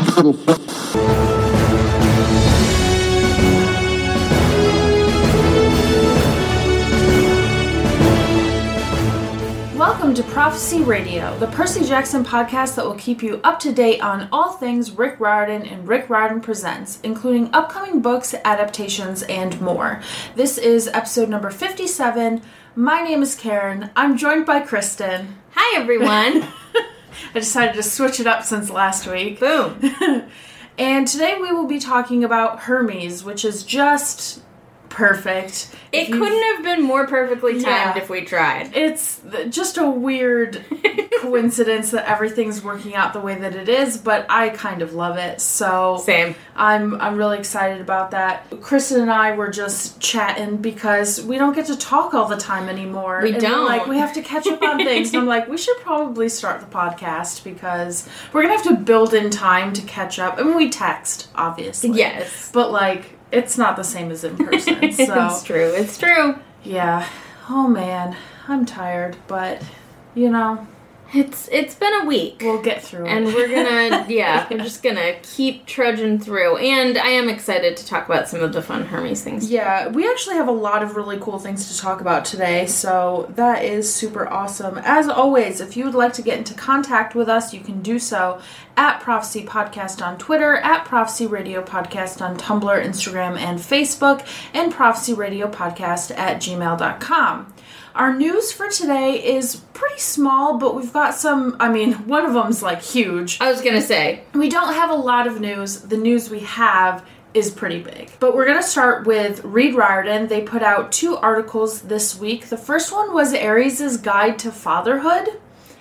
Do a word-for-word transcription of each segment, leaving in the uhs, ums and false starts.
Welcome to Prophecy Radio, the Percy Jackson podcast that will keep you up to date on all things Rick Riordan and Rick Riordan Presents, including upcoming books, adaptations, and more. This is episode number fifty-seven. My name is Karen. I'm joined by Kristen. Hi, everyone. I decided to switch it up since last week. Boom. And today we will be talking about Hermes, which is just perfect. It couldn't have been more perfectly timed Yeah. if we tried. It's just a weird coincidence that everything's working out the way that it is, but I kind of love it. So Same. I'm I'm really excited about that. Kristen and I were just chatting because we don't get to talk all the time anymore. We and don't. We're like, we have to catch up on things. And I'm like, we should probably start the podcast because we're gonna have to build in time to catch up. I mean, we text, obviously. Yes. But like, it's not the same as in person. So It's true. It's true. yeah. Oh man, I'm tired, but you know, It's It's been a week. we'll get through it. And we're gonna, yeah, we're just gonna keep trudging through. And I am excited to talk about some of the fun Hermes things. Yeah, we actually have a lot of really cool things to talk about today, so that is super awesome. As always, if you would like to get into contact with us, you can do so at Prophecy Podcast on Twitter, at Prophecy Radio Podcast on Tumblr, Instagram, and Facebook, and Prophecy Radio Podcast at gmail dot com. Our news for today is pretty small, but we've got some, I mean, one of them's like huge. I was gonna say. We don't have a lot of news. The news we have is pretty big. But we're going to start with Reed Riordan. They put out two articles this week. The first one was Aries' Guide to Fatherhood.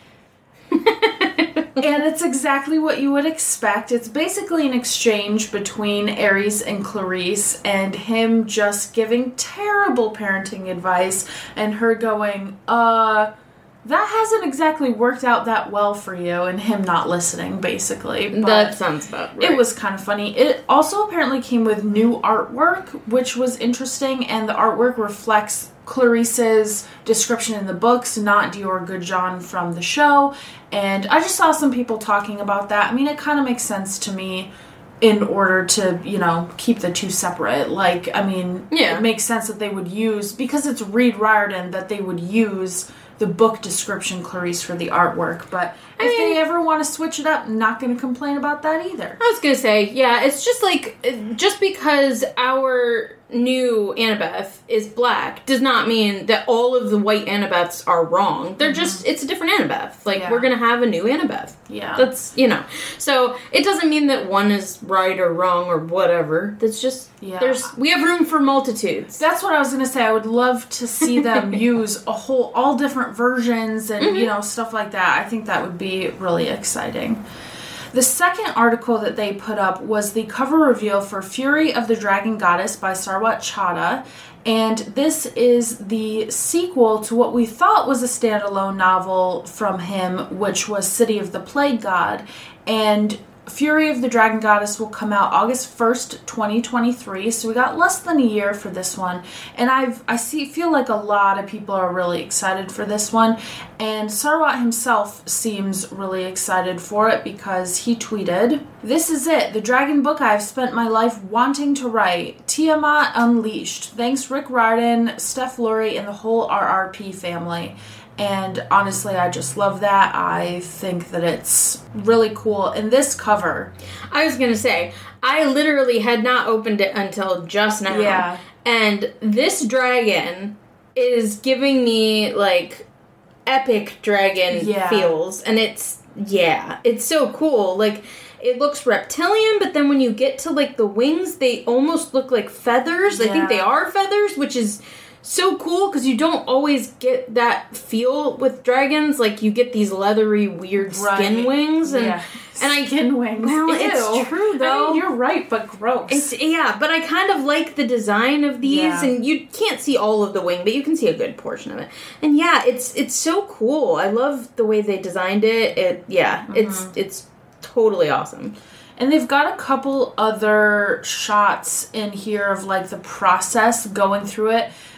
And it's exactly what you would expect. It's basically an exchange between Aries and Clarice, and him just giving terrible parenting advice, and her going, uh... that hasn't exactly worked out that well for you, and him not listening, basically. But That sounds about right. it was kind of funny. It also apparently came with new artwork, which was interesting, and the artwork reflects Clarice's description in the books, not Dior Goodjohn from the show. And I just saw some people talking about that. I mean, it kind of makes sense to me in order to, you know, keep the two separate. Like, I mean, Yeah. it makes sense that they would use, because it's Reed Riordan, that they would use the book description Clarice for the artwork. But I if mean- they ever want to switch it up, not going to complain about that either. I was gonna say, yeah, it's just like, just because our new Annabeth is black does not mean that all of the white Annabeths are wrong. They're just, it's a different Annabeth. Like, Yeah. we're gonna have a new Annabeth. Yeah. That's, you know. So, it doesn't mean that one is right or wrong or whatever. That's just, Yeah. there's, we have room for multitudes. That's what I was going to say. I would love to see them use a whole, all different versions and, you know, stuff like that. I think that would be really exciting. The second article that they put up was the cover reveal for Fury of the Dragon Goddess by Sarwat Chadha. And this is the sequel to what we thought was a standalone novel from him, which was City of the Plague God. And Fury of the Dragon Goddess will come out August first, twenty twenty-three. So we got less than a year for this one. And I've I see feel like a lot of people are really excited for this one. And Sarwat himself seems really excited for it because he tweeted, "This is it, the dragon book I've spent my life wanting to write. Tiamat Unleashed. Thanks Rick Riordan, Steph Lurie, and the whole R R P family." And honestly, I just love that. I think that it's really cool. And this cover... I was gonna say, I literally had not opened it until just now. Yeah. And this dragon is giving me, like, epic dragon Yeah. feels. And it's, yeah, it's so cool. Like, it looks reptilian, but then when you get to, like, the wings, they almost look like feathers. I Yeah. think they are feathers, which is so cool because you don't always get that feel with dragons. Like, you get these leathery, weird skin Right. wings. And, yeah. and I, Skin wings. well, Ew. it's true, though. I mean, you're right, but gross. It's, yeah, but I kind of like the design of these, Yeah. and you can't see all of the wing, but you can see a good portion of it. And yeah, it's it's so cool. I love the way they designed it. It yeah, Mm-hmm. it's it's totally awesome. And they've got a couple other shots in here of, like, the process going through it.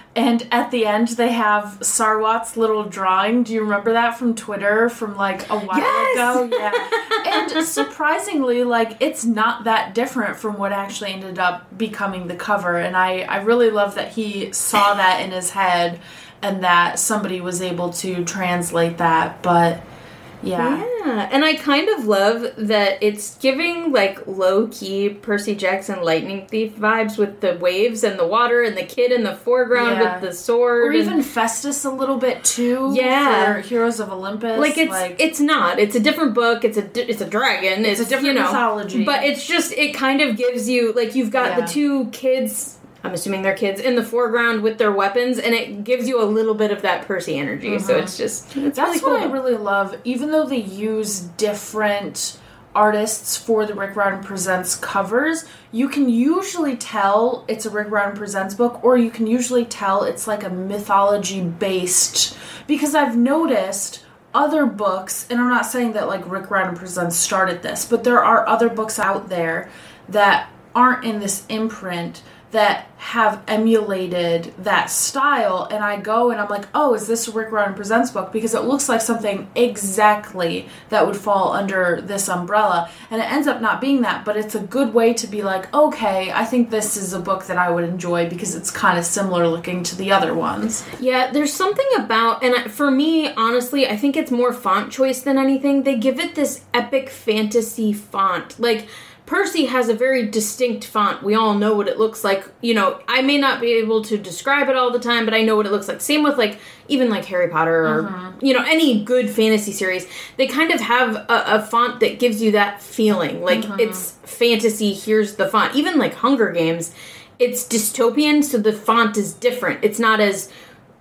And at the end, they have Sarwat's little drawing. Do you remember that from Twitter from, like, a while yes! ago? Yeah. And surprisingly, like, it's not that different from what actually ended up becoming the cover. And I, I really love that he saw that in his head and that somebody was able to translate that. But, yeah. Yeah, and I kind of love that it's giving, like, low-key Percy Jackson Lightning Thief vibes with the waves and the water and the kid in the foreground yeah. with the sword. Or even and, Festus a little bit, too. Yeah. For Heroes of Olympus. Like, it's like, it's not. It's a different book. It's a, it's a dragon. It's, it's a different you know, mythology. But it's just, it kind of gives you, like, you've got yeah. the two kids... I'm assuming they're kids, in the foreground with their weapons, and it gives you a little bit of that Percy energy, mm-hmm. so it's just, it's That's really cool. what I really love. Even though they use different artists for the Rick Riordan Presents covers, you can usually tell it's a Rick Riordan Presents book, or you can usually tell it's like a mythology-based, because I've noticed other books, and I'm not saying that like Rick Riordan Presents started this, but there are other books out there that aren't in this imprint that have emulated that style, and I go and I'm like, oh, is this a Rick Riordan Presents book? Because it looks like something exactly that would fall under this umbrella, and it ends up not being that, but it's a good way to be like, okay, I think this is a book that I would enjoy because it's kind of similar looking to the other ones. Yeah, there's something about, and for me, honestly, I think it's more font choice than anything. They give it this epic fantasy font. Like, Percy has a very distinct font. We all know what it looks like. You know, I may not be able to describe it all the time, but I know what it looks like. Same with, like, even, like, Harry Potter or, mm-hmm. you know, any good fantasy series. They kind of have a, a font that gives you that feeling. Like, mm-hmm. it's fantasy, here's the font. Even, like, Hunger Games, it's dystopian, so the font is different. It's not as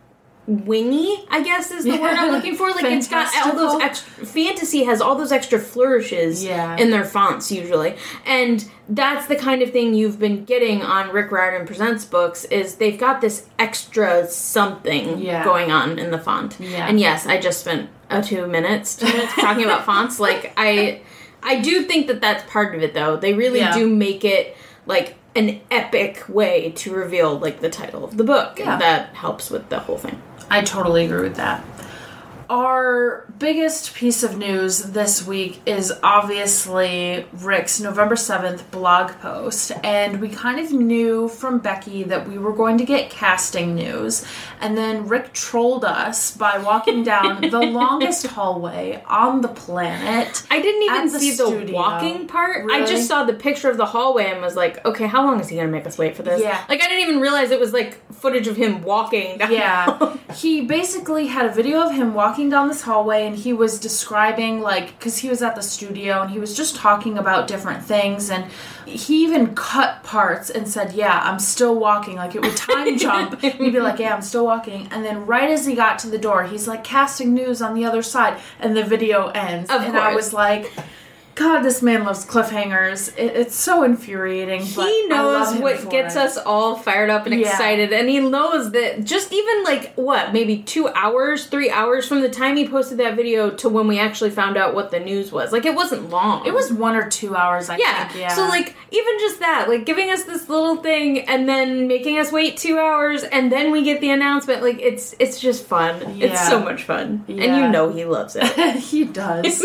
wingy, I guess is the yeah. word I'm looking for. Like, it's got all those extra... Fantasy has all those extra flourishes yeah. in their fonts, usually. And that's the kind of thing you've been getting on Rick Riordan Presents books, is they've got this extra something yeah. going on in the font. Yeah. And yes, I just spent uh, two minutes, two minutes talking about fonts. Like, I, I do think that that's part of it, though. They really yeah. do make it, like, an epic way to reveal, like, the title of the book. Yeah. And that helps with the whole thing. I totally agree with that. Our biggest piece of news this week is obviously Rick's November seventh blog post, and we kind of knew from Becky that we were going to get casting news, and then Rick trolled us by walking down the longest hallway on the planet. I didn't even the see studio. the walking part. Really? I just saw the picture of the hallway and was like, okay, how long is he going to make us wait for this? Yeah. Like, I didn't even realize it was, like, footage of him walking down. Yeah. He basically had a video of him walking down this hallway, and he was describing, like, because he was at the studio, and he was just talking about different things, and he even cut parts and said, yeah, I'm still walking. Like, it would time jump, and he'd be like, yeah, I'm still walking. And then right as he got to the door, he's like, casting news on the other side, and the video ends. Of and course. I was like... God, this man loves cliffhangers. It, it's so infuriating. But he knows I love him what for gets it. us all fired up and Yeah. excited, and he knows that just even like what, maybe two hours, three hours from the time he posted that video to when we actually found out what the news was. Like, it wasn't long. It was one or two hours, I yeah. think. Yeah. So like even just that, like giving us this little thing and then making us wait two hours and then we get the announcement. Like it's it's just fun. Yeah. It's so much fun, Yeah. and you know he loves it. He does.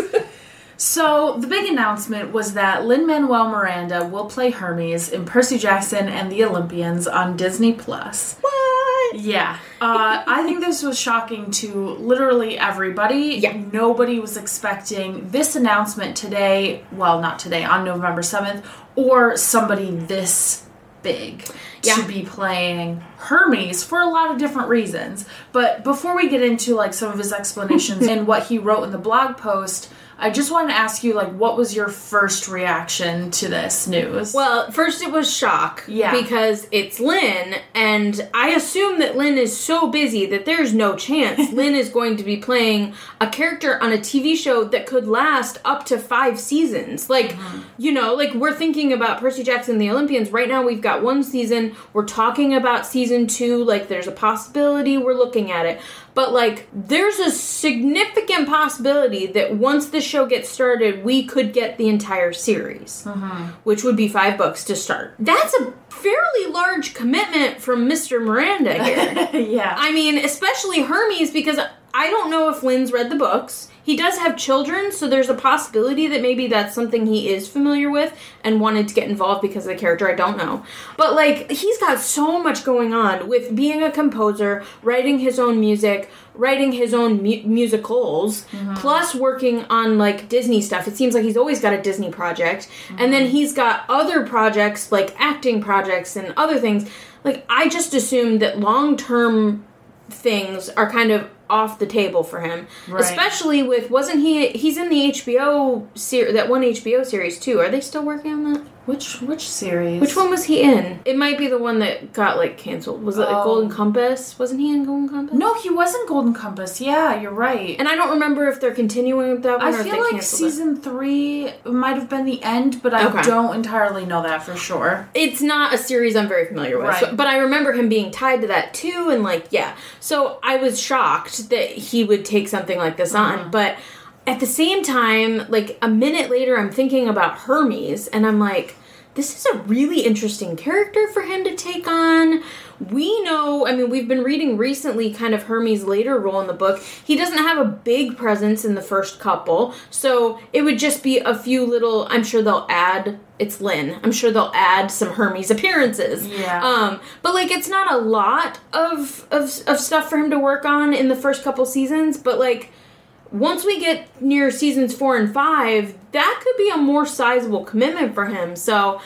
So, the big announcement was that Lin-Manuel Miranda will play Hermes in Percy Jackson and the Olympians on Disney Plus. What? Yeah. Uh, I think this was shocking to literally everybody. Yeah. Nobody was expecting this announcement today, well, not today, on November seventh, or somebody this big yeah. to be playing Hermes for a lot of different reasons. But before we get into, like, some of his explanations and what he wrote in the blog post, I just wanted to ask you, like, what was your first reaction to this news? Well, first it was shock. Yeah. Because it's Lin, and I assume that Lin is so busy that there's no chance Lin is going to be playing a character on a T V show that could last up to five seasons. Like, mm-hmm. you know, like, we're thinking about Percy Jackson and the Olympians. Right now we've got one season. We're talking about season two. Like, there's a possibility we're looking at it. But, like, there's a significant possibility that once the show gets started, we could get the entire series, mm-hmm. which would be five books to start. That's a fairly large commitment from Mister Miranda here. Yeah. I mean, especially Hermes, because I don't know if Lynn's read the books. He does have children, so there's a possibility that maybe that's something he is familiar with and wanted to get involved because of the character. I don't know. But, like, he's got so much going on with being a composer, writing his own music, writing his own mu- musicals, mm-hmm. plus working on, like, Disney stuff. It seems like he's always got a Disney project. Mm-hmm. And then he's got other projects, like acting projects and other things. Like, I just assumed that long-term things are kind of off the table for him, right. Especially with wasn't he he's in the H B O ser- that one H B O series too. Are they still working on that? Which which series? Which one was he in? It might be the one that got like canceled. Was it oh. like Golden Compass? Wasn't he in Golden Compass? No, he was in Golden Compass. Yeah, you're right. And I don't remember if they're continuing with that one. I or feel if they like season it. three might have been the end, but I okay. don't entirely know that for sure. It's not a series I'm very familiar with, right. so, but I remember him being tied to that too, and like yeah. So I was shocked that he would take something like this mm-hmm. on, but at the same time, like a minute later, I'm thinking about Hermes, and I'm like, this is a really interesting character for him to take on. We know, I mean, we've been reading recently kind of Hermes' later role in the book. He doesn't have a big presence in the first couple, so it would just be a few little, I'm sure they'll add, it's Lynn, I'm sure they'll add some Hermes appearances. Yeah. Um, but, like, it's not a lot of, of, of stuff for him to work on in the first couple seasons, but, like, once we get near seasons four and five, that could be a more sizable commitment for him. So,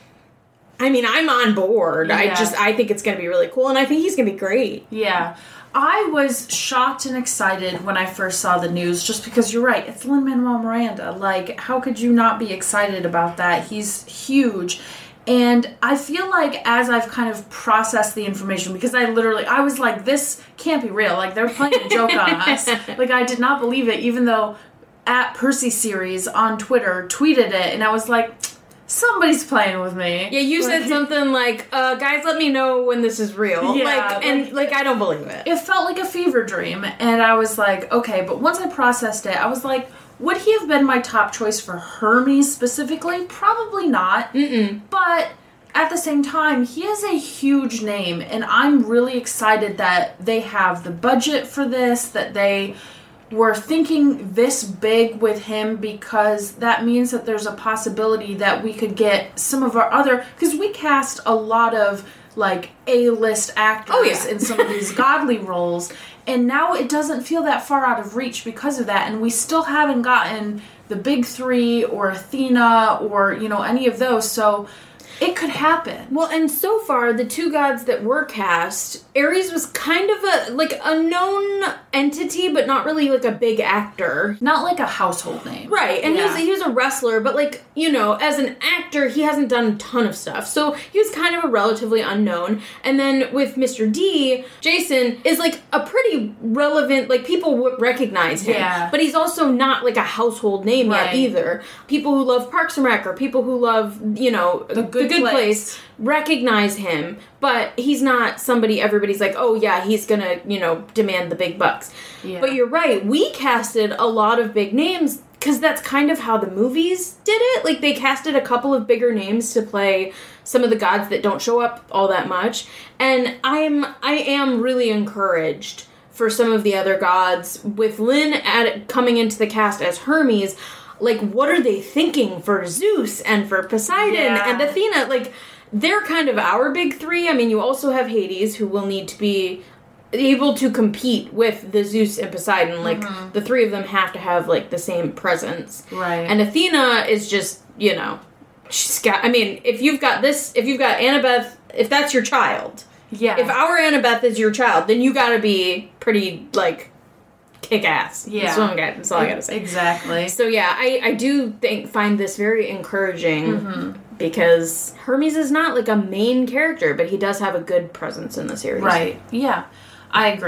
I mean, I'm on board. Yeah. I just, I think it's going to be really cool, and I think he's going to be great. Yeah. I was shocked and excited when I first saw the news, just because you're right, it's Lin-Manuel Miranda. Like, how could you not be excited about that? He's huge. And I feel like as I've kind of processed the information, because I literally, I was like, this can't be real. Like, they're playing a joke on us. Like, I did not believe it, even though at Percy Series on Twitter tweeted it, and I was like, somebody's playing with me. Yeah, you like, said something like, uh, guys, let me know when this is real. Yeah, like, and, like, like, I don't believe it. It felt like a fever dream, and I was like, okay, but once I processed it, I was like, would he have been my top choice for Hermes specifically? Probably not. Mm-mm. But at the same time, he is a huge name, and I'm really excited that they have the budget for this, that they were thinking this big with him, because that means that there's a possibility that we could get some of our other... Because we cast a lot of, like, A-list actors oh, yeah. in some of these godly roles, and now it doesn't feel that far out of reach because of that, and we still haven't gotten the big three or Athena or, you know, any of those, so it could happen. Well, and so far, the two gods that were cast, Ares was kind of a, like, a known entity, but not really, like, a big actor. Not like a household name. Right, and yeah. he, was, he was a wrestler, but, like, you know, as an actor, he hasn't done a ton of stuff. So he was kind of a relatively unknown. And then with Mister D, Jason is, like, a pretty relevant, like, people would recognize him. Yeah. But he's also not, like, a household name right. yet either. People who love Parks and Rec, or people who love, you know, The Good, the good place. place recognize him, but he's not somebody everybody's like, oh yeah, he's gonna, you know, demand the big bucks. Yeah. But you're right, we casted a lot of big names because that's kind of how the movies did it. Like, they casted a couple of bigger names to play some of the gods that don't show up all that much, and I'm I am really encouraged for some of the other gods with Lynn at coming into the cast as Hermes. Like, what are they thinking for Zeus and for Poseidon yeah. and Athena? Like, they're kind of our big three. I mean, you also have Hades, who will need to be able to compete with the Zeus and Poseidon. Like, mm-hmm. the three of them have to have, like, the same presence. Right. And Athena is just, you know, she's got, I mean, if you've got this, if you've got Annabeth, if that's your child. Yeah. If our Annabeth is your child, then you gotta be pretty, like, kick ass. Yeah. That's, what I'm getting, that's all I gotta say. Exactly. So yeah, I, I do think find this very encouraging mm-hmm. because Hermes is not like a main character, but he does have a good presence in the series. Right. Yeah. I agree.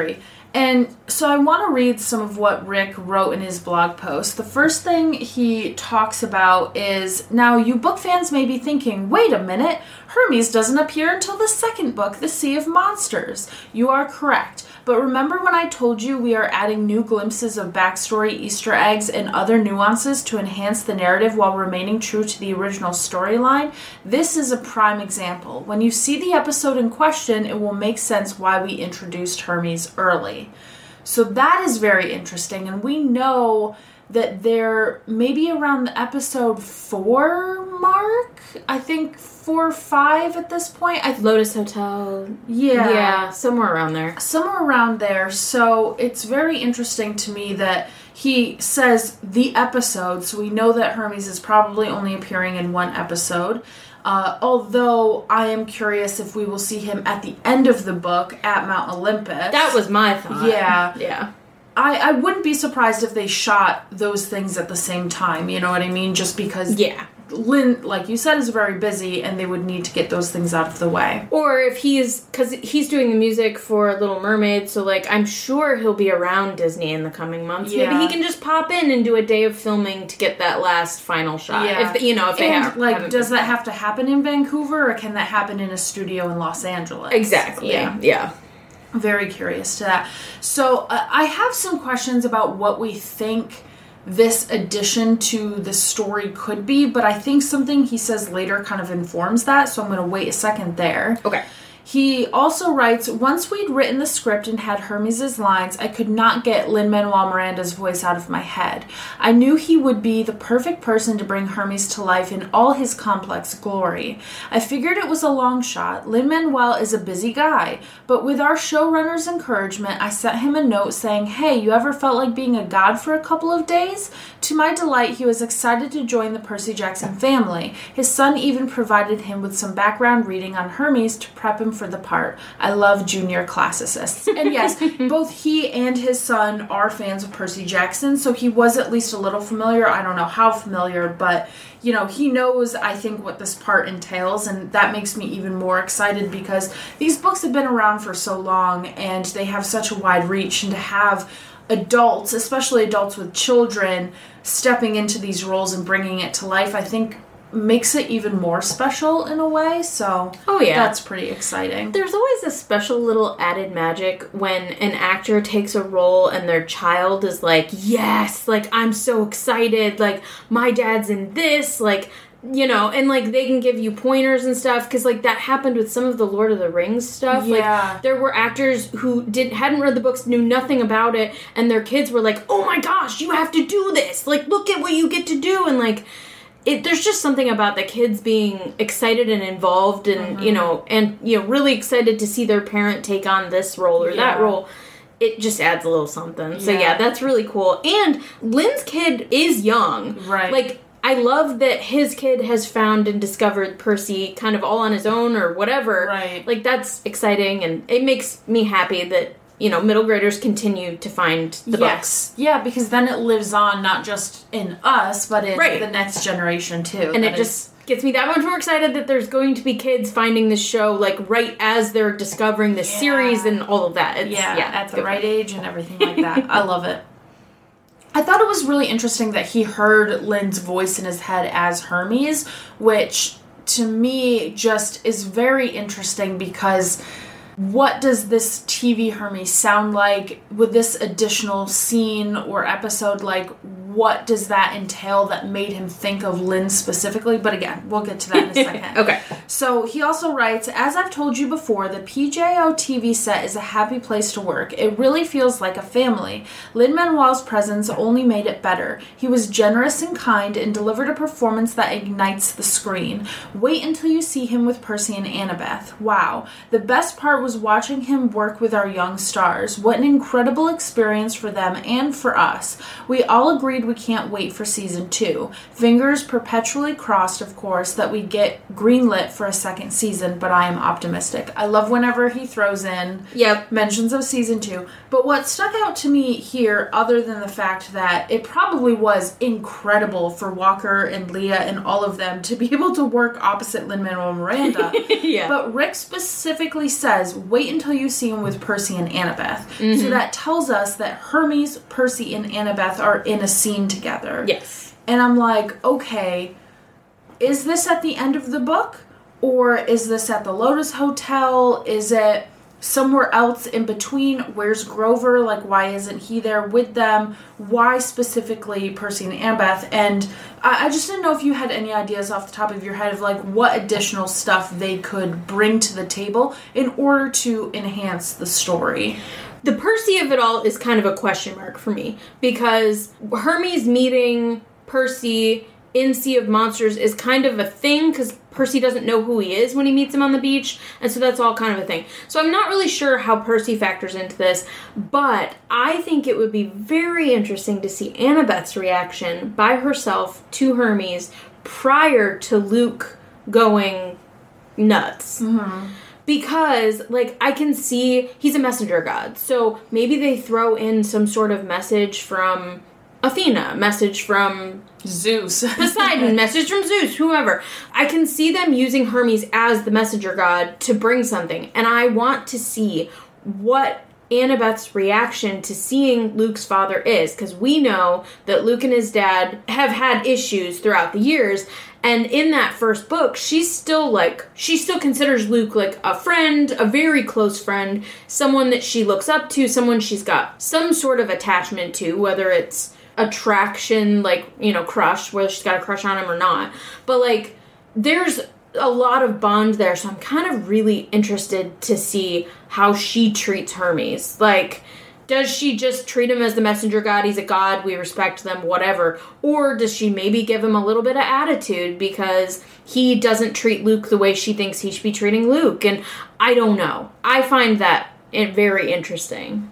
And so I want to read some of what Rick wrote in his blog post. The first thing he talks about is, now you book fans may be thinking, wait a minute, Hermes doesn't appear until the second book, The Sea of Monsters. You are correct. But remember when I told you we are adding new glimpses of backstory, Easter eggs, and other nuances to enhance the narrative while remaining true to the original storyline? This is a prime example. When you see the episode in question, it will make sense why we introduced Hermes early. So that is very interesting, and we know that they're maybe around the episode four mark. I think four or five at this point. I th- Lotus Hotel. Yeah. Yeah, somewhere around there. Somewhere around there. So it's very interesting to me that he says the episode, so we know that Hermes is probably only appearing in one episode. Uh, although I am curious if we will see him at the end of the book at Mount Olympus. That was my thought. Yeah. Yeah. I, I wouldn't be surprised if they shot those things at the same time, you know what I mean? Just because Yeah. Lynn, like you said, is very busy and they would need to get those things out of the way. Or if he's, because he's doing the music for Little Mermaid, so like I'm sure he'll be around Disney in the coming months. Yeah. Maybe he can just pop in and do a day of filming to get that last final shot. Yeah. If, you know, if they and, have. like, does that have to happen in Vancouver or can that happen in a studio in Los Angeles? Exactly. Yeah. Yeah. Very curious to that. So uh, I have some questions about what we think this addition to the story could be, but I think something he says later kind of informs that, so I'm going to wait a second there. Okay. He also writes, once we'd written the script and had Hermes' lines, I could not get Lin-Manuel Miranda's voice out of my head. I knew he would be the perfect person to bring Hermes to life in all his complex glory. I figured it was a long shot. Lin-Manuel is a busy guy, but with our showrunner's encouragement, I sent him a note saying, hey, you ever felt like being a god for a couple of days? To my delight, he was excited to join the Percy Jackson family. His son even provided him with some background reading on Hermes to prep him for the part. I love junior classicists. And yes, both he and his son are fans of Percy Jackson, so he was at least a little familiar. I don't know how familiar, but, you know, he knows, I think, what this part entails, and that makes me even more excited because these books have been around for so long, and they have such a wide reach, and to have adults, especially adults with children, stepping into these roles and bringing it to life, I think makes it even more special in a way, so oh yeah, that's pretty exciting. There's always a special little added magic when an actor takes a role and their child is like, yes, like I'm so excited, like my dad's in this, like, you know, and like they can give you pointers and stuff, because like that happened with some of the Lord of the Rings stuff. Yeah. Like there were actors who did hadn't read the books, knew nothing about it, and their kids were like, oh my gosh, you have to do this, like look at what you get to do, and like It, there's just something about the kids being excited and involved and, mm-hmm. you know, and, you know, really excited to see their parent take on this role or yeah. that role. It just adds a little something. So, yeah. yeah, that's really cool. And Lynn's kid is young. Right. Like, I love that his kid has found and discovered Percy kind of all on his own or whatever. Right. Like, that's exciting, and it makes me happy that, you know, middle graders continue to find the yes. books. Yeah, because then it lives on not just in us, but in right. the next generation, too. And that it just is... gets me that much more excited that there's going to be kids finding this show, like, right as they're discovering the yeah. series and all of that. It's, yeah, yeah, at the right age and everything like that. I love it. I thought it was really interesting that he heard Lynn's voice in his head as Hermes, which, to me, just is very interesting because... what does this T V Hermes sound like with this additional scene or episode? Like, what does that entail that made him think of Lynn specifically? But again, we'll get to that in a second. Okay. So he also writes, as I've told you before, the P J O T V set is a happy place to work. It really feels like a family. Lin-Manuel's presence only made it better. He was generous and kind and delivered a performance that ignites the screen. Wait until you see him with Percy and Annabeth. Wow. The best part was watching him work with our young stars. What an incredible experience for them and for us. We all agreed we can't wait for season two. Fingers perpetually crossed, of course, that we get greenlit for a second season, but I am optimistic. I love whenever he throws in yep. mentions of season two. But what stuck out to me here, other than the fact that it probably was incredible for Walker and Leah and all of them to be able to work opposite Lin-Manuel Miranda. yeah. But Rick specifically says, wait until you see him with Percy and Annabeth. Mm-hmm. So that tells us that Hermes, Percy, and Annabeth are in a scene together. Yes. And I'm like, okay, is this at the end of the book? Or is this at the Lotus Hotel? Is it somewhere else in between? Where's Grover? Like, why isn't he there with them? Why specifically Percy and Annabeth? And I, I just didn't know if you had any ideas off the top of your head of, like, what additional stuff they could bring to the table in order to enhance the story. The Percy of it all is kind of a question mark for me, because Hermes meeting Percy in Sea of Monsters is kind of a thing, because Percy doesn't know who he is when he meets him on the beach, and so that's all kind of a thing. So I'm not really sure how Percy factors into this, but I think it would be very interesting to see Annabeth's reaction by herself to Hermes prior to Luke going nuts. Mm-hmm. Because, like, I can see he's a messenger god, so maybe they throw in some sort of message from Athena, message from Zeus, Poseidon, message from Zeus, whoever. I can see them using Hermes as the messenger god to bring something, and I want to see what Annabeth's reaction to seeing Luke's father is, because we know that Luke and his dad have had issues throughout the years, and in that first book, she's still like, she still considers Luke like a friend, a very close friend, someone that she looks up to, someone she's got some sort of attachment to, whether it's attraction, like, you know, crush, whether she's got a crush on him or not. But, like, there's a lot of bond there, so I'm kind of really interested to see how she treats Hermes. Like, does she just treat him as the messenger god? He's a god, we respect them, whatever. Or does she maybe give him a little bit of attitude because he doesn't treat Luke the way she thinks he should be treating Luke? And I don't know. I find that very interesting.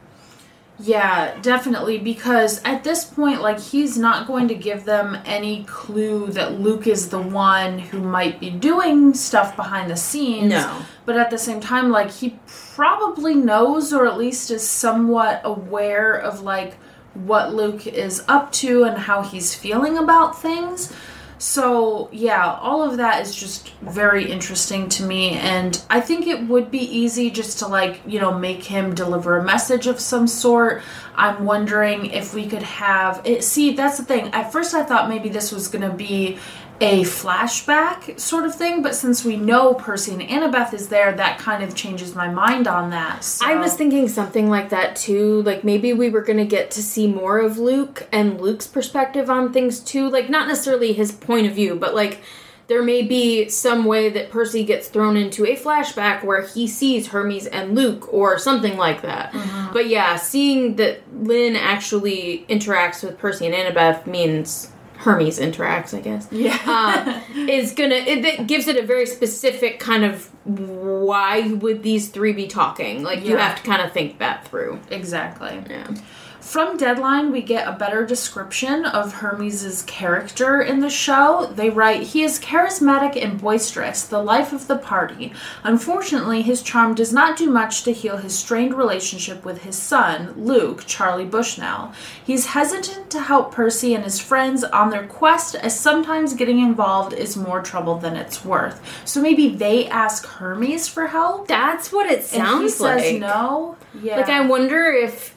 Yeah, definitely, because at this point, like, he's not going to give them any clue that Luke is the one who might be doing stuff behind the scenes. No. But at the same time, like, he probably knows, or at least is somewhat aware of, like, what Luke is up to and how he's feeling about things. So, yeah, all of that is just very interesting to me, and I think it would be easy just to, like, you know, make him deliver a message of some sort. I'm wondering if we could have it. See, that's the thing. At first I thought maybe this was going to be a flashback sort of thing, but since we know Percy and Annabeth is there, that kind of changes my mind on that. So. I was thinking something like that too, like maybe we were going to get to see more of Luke and Luke's perspective on things too, like not necessarily his point of view, but like there may be some way that Percy gets thrown into a flashback where he sees Hermes and Luke or something like that. Mm-hmm. But yeah, seeing that Lynn actually interacts with Percy and Annabeth means Hermes interacts, I guess. Yeah. um, is gonna, it, it gives it a very specific kind of why would these three be talking? Like, yeah. You have to kind of think that through. Exactly. Yeah. From Deadline, we get a better description of Hermes' character in the show. They write, he is charismatic and boisterous, the life of the party. Unfortunately, his charm does not do much to heal his strained relationship with his son, Luke, Charlie Bushnell. He's hesitant to help Percy and his friends on their quest, as sometimes getting involved is more trouble than it's worth. So maybe they ask Hermes for help? That's what it sounds like. And he says no? Yeah. Like, I wonder if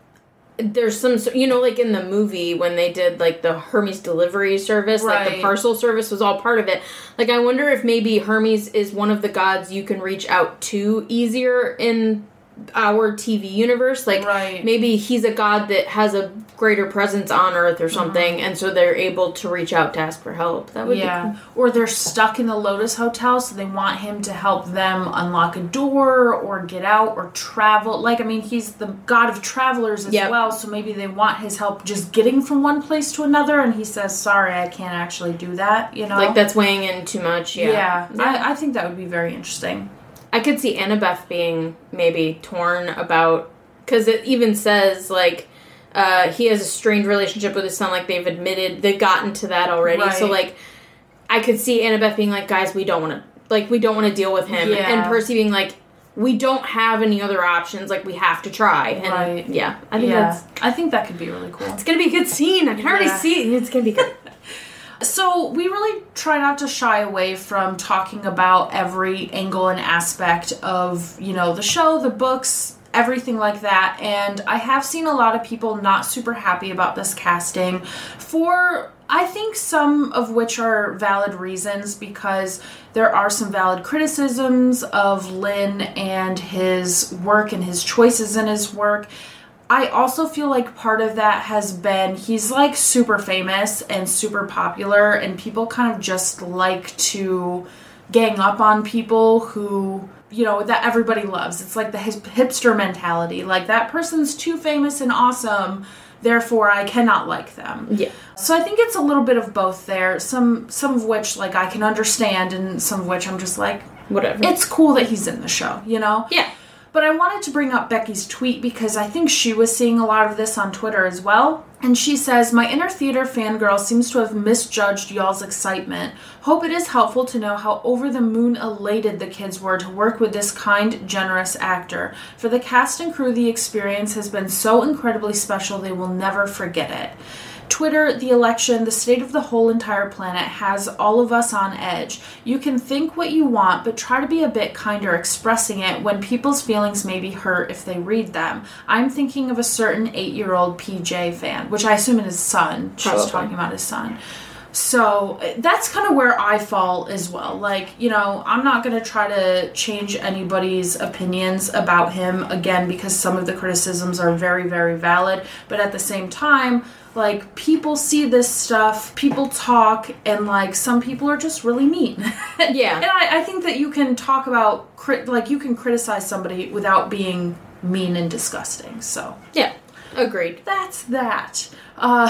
there's some, you know, like in the movie when they did like the Hermes delivery service, right. Like the parcel service was all part of it. Like, I wonder if maybe Hermes is one of the gods you can reach out to easier in our T V universe. Like, right. Maybe he's a god that has a greater presence on Earth or something, mm-hmm. and so they're able to reach out to ask for help. That would yeah. be cool. Or they're stuck in the Lotus Hotel, so they want him to help them unlock a door or get out or travel. Like, I mean, he's the god of travelers as yep. well, so maybe they want his help just getting from one place to another, and he says, sorry, I can't actually do that, you know? Like, that's weighing in too much, yeah. Yeah, yeah. I, I think that would be very interesting. I could see Annabeth being maybe torn about, because it even says, like, uh, he has a strained relationship with his son. Like, they've admitted, they've gotten to that already. Right. So, like, I could see Annabeth being like, guys, we don't want to, like, we don't want to deal with him. Yeah. And Percy being like, we don't have any other options. Like, we have to try. And, right. Yeah. I think yeah. that's... I think that could be really cool. It's going to be a good scene. I can already yeah. see it. It's going to be good. So we really try not to shy away from talking about every angle and aspect of, you know, the show, the books, everything like that. And I have seen a lot of people not super happy about this casting for, I think, some of which are valid reasons, because there are some valid criticisms of Lin and his work and his choices in his work. I also feel like part of that has been, he's like super famous and super popular, and people kind of just like to gang up on people who, you know, that everybody loves. It's like the hipster mentality. Like, that person's too famous and awesome, therefore I cannot like them. Yeah. So I think it's a little bit of both there. Some some of which, like, I can understand, and some of which I'm just like, whatever. It's cool that he's in the show, you know? Yeah. But I wanted to bring up Becky's tweet because I think she was seeing a lot of this on Twitter as well. And she says, my inner theater fangirl seems to have misjudged y'all's excitement. Hope it is helpful to know how over the moon elated the kids were to work with this kind, generous actor. For the cast and crew, the experience has been so incredibly special they will never forget it. Twitter, the election, the state of the whole entire planet has all of us on edge. You can think what you want, but try to be a bit kinder expressing it when people's feelings may be hurt if they read them. I'm thinking of a certain eight-year-old P J fan, which I assume is his son. She's Probably. talking about his son. So that's kind of where I fall as well. Like, you know, I'm not going to try to change anybody's opinions about him, again, because some of the criticisms are very, very valid. But at the same time, like, people see this stuff, people talk, and, like, some people are just really mean. Yeah. And I, I think that you can talk about, crit- like, you can criticize somebody without being mean and disgusting, so. Yeah, agreed. That's that. Uh,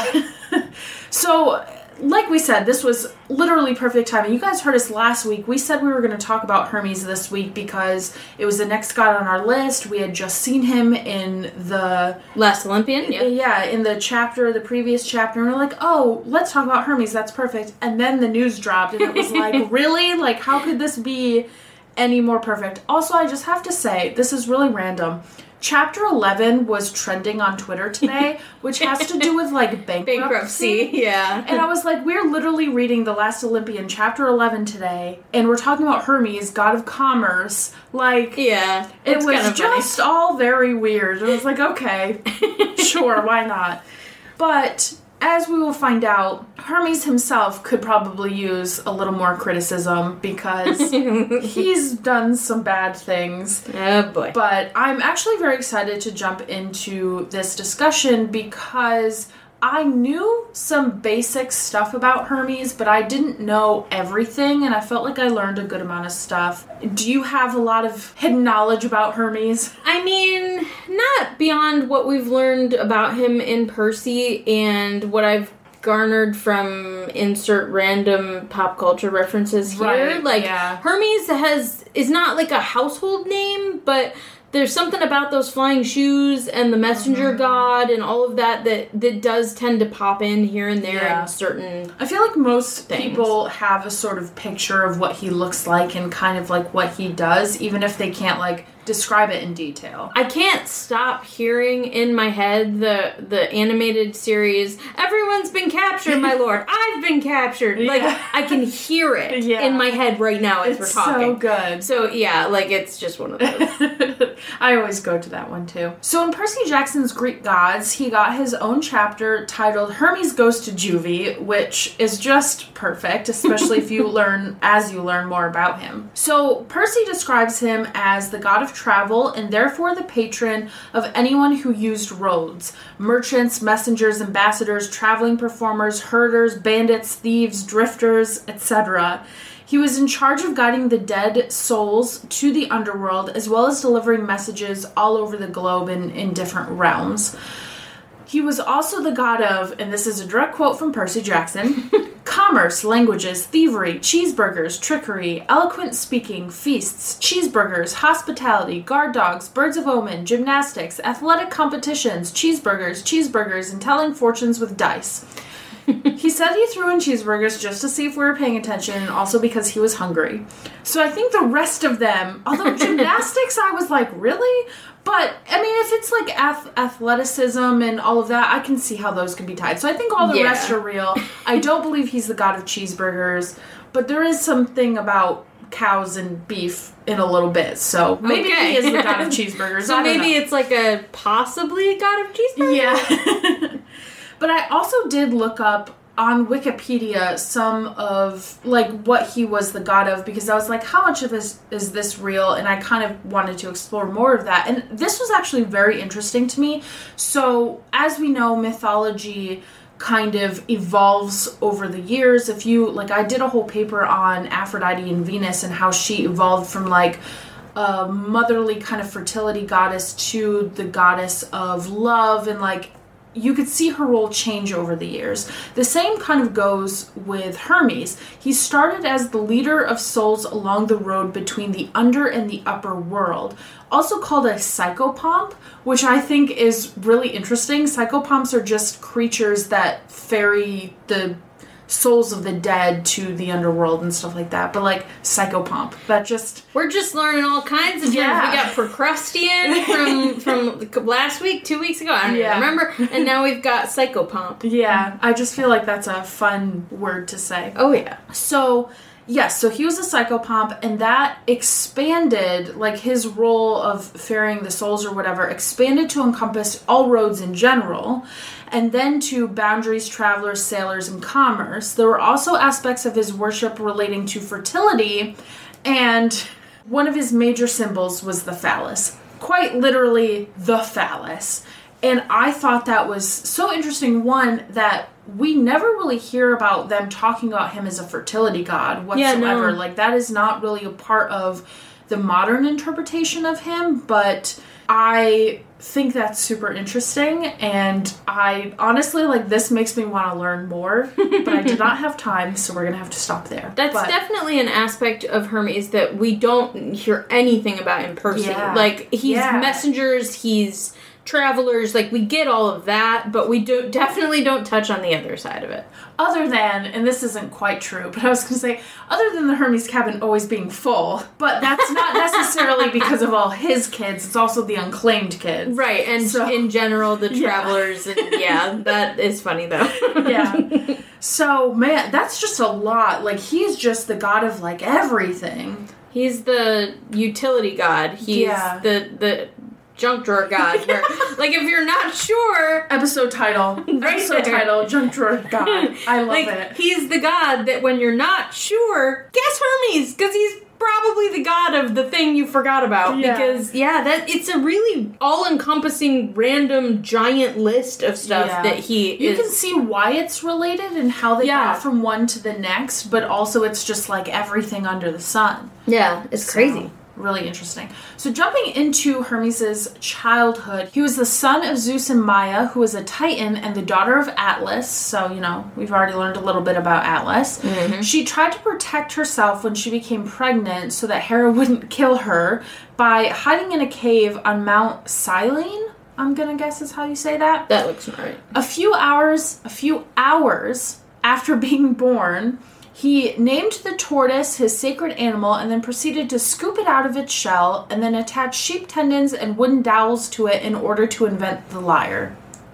so... Like we said, this was literally perfect timing. You guys heard us last week. We said we were going to talk about Hermes this week because it was the next god on our list. We had just seen him in the... Last Olympian? Yeah. Yeah, in the chapter, the previous chapter. And we're like, oh, let's talk about Hermes. That's perfect. And then the news dropped and it was like, really? Like, how could this be any more perfect? Also, I just have to say, this is really random. Chapter eleven was trending on Twitter today, which has to do with, like, bankruptcy. Bankruptcy, yeah. And I was like, we're literally reading The Last Olympian, Chapter eleven today, and we're talking about Hermes, god of commerce. Like, yeah, it was just funny. all very weird. I was like, okay, sure, why not? But... as we will find out, Hermes himself could probably use a little more criticism because he's done some bad things. Oh boy. But I'm actually very excited to jump into this discussion because I knew some basic stuff about Hermes, but I didn't know everything, and I felt like I learned a good amount of stuff. Do you have a lot of hidden knowledge about Hermes? I mean, not beyond what we've learned about him in Percy and what I've garnered from insert random pop culture references here. Right, like, yeah. Hermes has is not like a household name, but... there's something about those flying shoes and the messenger mm-hmm. god and all of that, that that does tend to pop in here and there yeah. in certain I feel like most things. people have a sort of picture of what he looks like and kind of like what he does, even if they can't like describe it in detail. I can't stop hearing in my head the the animated series, everyone's been captured, my lord. I've been captured. Yeah. Like, I can hear it yeah. in my head right now as it's we're talking. so good. So, yeah, like, it's just one of those. I always go to that one, too. So, in Percy Jackson's Greek Gods, he got his own chapter titled Hermes Goes to Juvie, which is just perfect, especially if you learn, as you learn more about him. So, Percy describes him as the god of travel and therefore the patron of anyone who used roads. Merchants, messengers, ambassadors, traveling performers, herders, bandits, thieves, drifters, et cetera. He was in charge of guiding the dead souls to the underworld, as well as delivering messages all over the globe in, in different realms. He was also the god of, and this is a direct quote from Percy Jackson, commerce, languages, thievery, cheeseburgers, trickery, eloquent speaking, feasts, cheeseburgers, hospitality, guard dogs, birds of omen, gymnastics, athletic competitions, cheeseburgers, cheeseburgers, and telling fortunes with dice. He said he threw in cheeseburgers just to see if we were paying attention, and also because he was hungry. So I think the rest of them, although gymnastics, I was like, really? But, I mean, if it's like ath- athleticism and all of that, I can see how those can be tied. So I think all the Yeah. rest are real. I don't believe he's the god of cheeseburgers, but there is something about cows and beef in a little bit. So maybe Okay. he is the god of cheeseburgers. So I don't maybe know. it's like a possibly a god of cheeseburgers? Yeah. But I also did look up on Wikipedia some of, like, what he was the god of, because I was like, how much of this is this real? And I kind of wanted to explore more of that. And this was actually very interesting to me. So, as we know, mythology kind of evolves over the years. If you, like, I did a whole paper on Aphrodite and Venus and how she evolved from, like, a motherly kind of fertility goddess to the goddess of love, and, like, you could see her role change over the years. The same kind of goes with Hermes. He started as the leader of souls along the road between the under and the upper world, also called a psychopomp, which I think is really interesting. Psychopomps are just creatures that ferry the souls of the dead to the underworld and stuff like that. But, like, psychopomp, that just... We're just learning all kinds of terms. Yeah. We got Procrustean from from last week, two weeks ago. I don't Yeah. even remember. And now we've got Psychopomp. Yeah, I just feel like that's a fun word to say. Oh, yeah. So, yes, so he was a psychopomp, and that expanded, like, his role of ferrying the souls or whatever, expanded to encompass all roads in general, and then to boundaries, travelers, sailors, and commerce. There were also aspects of his worship relating to fertility, and one of his major symbols was the phallus. Quite literally, the phallus. And I thought that was so interesting, one, that we never really hear about them talking about him as a fertility god whatsoever. Yeah, no. Like, that is not really a part of the modern interpretation of him, but I think that's super interesting, and I honestly, like, this makes me want to learn more, but I did not have time, so we're gonna have to stop there. That's but, definitely an aspect of Hermes that we don't hear anything about in Percy. Yeah. Like, he's Yeah. messengers, he's travelers, like, we get all of that, but we do definitely don't touch on the other side of it. other than, and this isn't quite true, but I was gonna say, other than the Hermes cabin always being full, but that's not necessarily because of all his kids, it's also the unclaimed kids. Right, and So- in general, the Yeah. travelers, and yeah, that is funny, though. Yeah. So, man, that's just a lot. Like, he's just the god of, like, everything. He's the utility god. He's Yeah. the, the junk drawer god. Where, like, if you're not sure... Episode title. Right Episode there. title, Junk Drawer God. I love like, it. he's the god that when you're not sure, guess Hermes, because he's probably the god of the thing you forgot about. Yeah. Because, yeah, that it's a really all-encompassing, random, giant list of stuff Yeah. that he You is... can see why it's related and how they Yeah. got from one to the next, but also it's just like everything under the sun. Yeah, it's So, crazy. Really interesting. So jumping into Hermes' childhood, he was the son of Zeus and Maia, who was a Titan and the daughter of Atlas. So, you know, we've already learned a little bit about Atlas. Mm-hmm. She tried to protect herself when she became pregnant so that Hera wouldn't kill her by hiding in a cave on Mount Silene, I'm gonna guess is how you say that. That looks right. A few hours, a few hours after being born, he named the tortoise his sacred animal and then proceeded to scoop it out of its shell and then attach sheep tendons and wooden dowels to it in order to invent the lyre.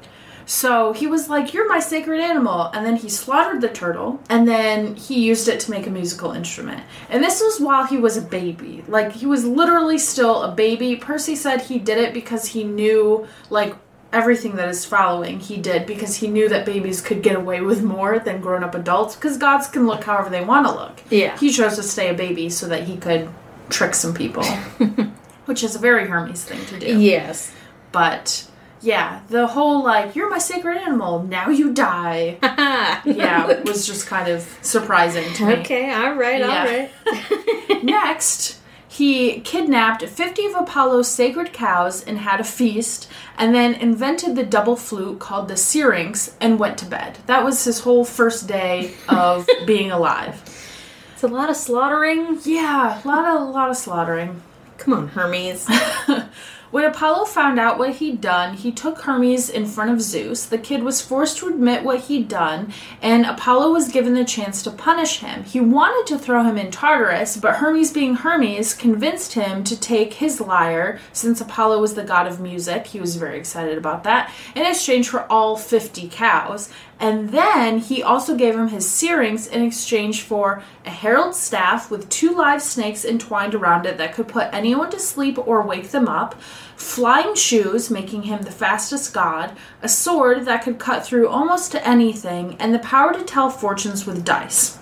So he was like, you're my sacred animal. And then he slaughtered the turtle and then he used it to make a musical instrument. And this was while he was a baby. Like, he was literally still a baby. Percy said he did it because he knew, like, everything that is following he did because he knew that babies could get away with more than grown-up adults because gods can look however they want to look. Yeah. He chose to stay a baby so that he could trick some people, which is a very Hermes thing to do. Yes. But, yeah, the whole, like, you're my sacred animal, now you die. Yeah, it was just kind of surprising to me. Okay, all right, Yeah. all right. Next, He kidnapped fifty of Apollo's sacred cows and had a feast, and then invented the double flute called the syrinx and went to bed. That was his whole first day of being alive. It's a lot of slaughtering. Yeah, a lot of, a lot of slaughtering. Come on, Hermes. When Apollo found out what he'd done, he took Hermes in front of Zeus. The kid was forced to admit what he'd done, and Apollo was given the chance to punish him. He wanted to throw him in Tartarus, but Hermes, being Hermes, convinced him to take his lyre, since Apollo was the god of music. He was very excited about that, in exchange for all fifty cows. And then he also gave him his syrinx in exchange for a herald's staff with two live snakes entwined around it that could put anyone to sleep or wake them up, flying shoes, making him the fastest god, a sword that could cut through almost anything, and the power to tell fortunes with dice.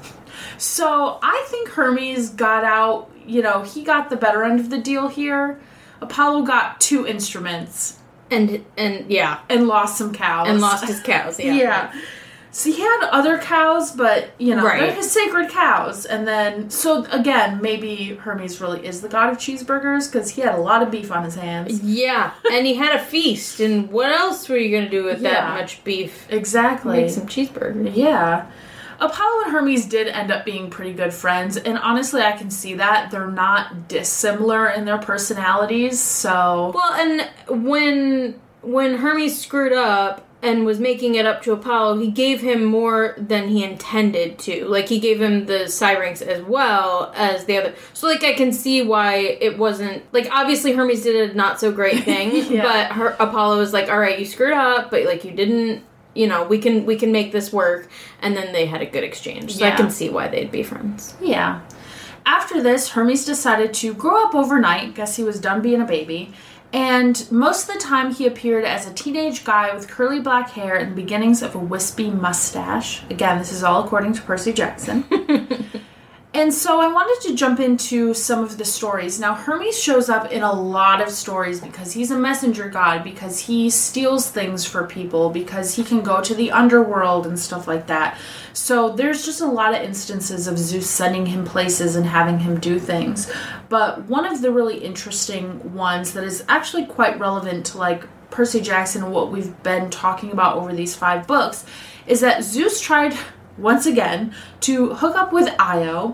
So I think Hermes got out, you know, he got the better end of the deal here. Apollo got two instruments. And, and yeah. And lost some cows. And lost his cows, yeah. Yeah. So he had other cows, but, you know, right. they're his sacred cows. And then, so again, maybe Hermes really is the god of cheeseburgers, because he had a lot of beef on his hands. Yeah, and he had a feast, and what else were you going to do with Yeah. that much beef? Exactly. Make some cheeseburgers. Yeah. Apollo and Hermes did end up being pretty good friends, and honestly, I can see that. They're not dissimilar in their personalities, so... Well, and when when Hermes screwed up and was making it up to Apollo, he gave him more than he intended to. Like, he gave him the syrinx as well as the other. So, like, I can see why it wasn't... Like, obviously, Hermes did a not-so-great thing, yeah. but her, Apollo was like, all right, you screwed up, but, like, you didn't... You know, we can we can make this work. And then they had a good exchange. So yeah. I can see why they'd be friends. Yeah. After this, Hermes decided to grow up overnight. Guess he was done being a baby. And most of the time he appeared as a teenage guy with curly black hair and the beginnings of a wispy mustache. Again, this is all according to Percy Jackson. And so I wanted to jump into some of the stories. Now, Hermes shows up in a lot of stories because he's a messenger god, because he steals things for people, because he can go to the underworld and stuff like that. So there's just a lot of instances of Zeus sending him places and having him do things. But one of the really interesting ones that is actually quite relevant to, like, Percy Jackson and what we've been talking about over these five books is that Zeus tried... once again, to hook up with Io,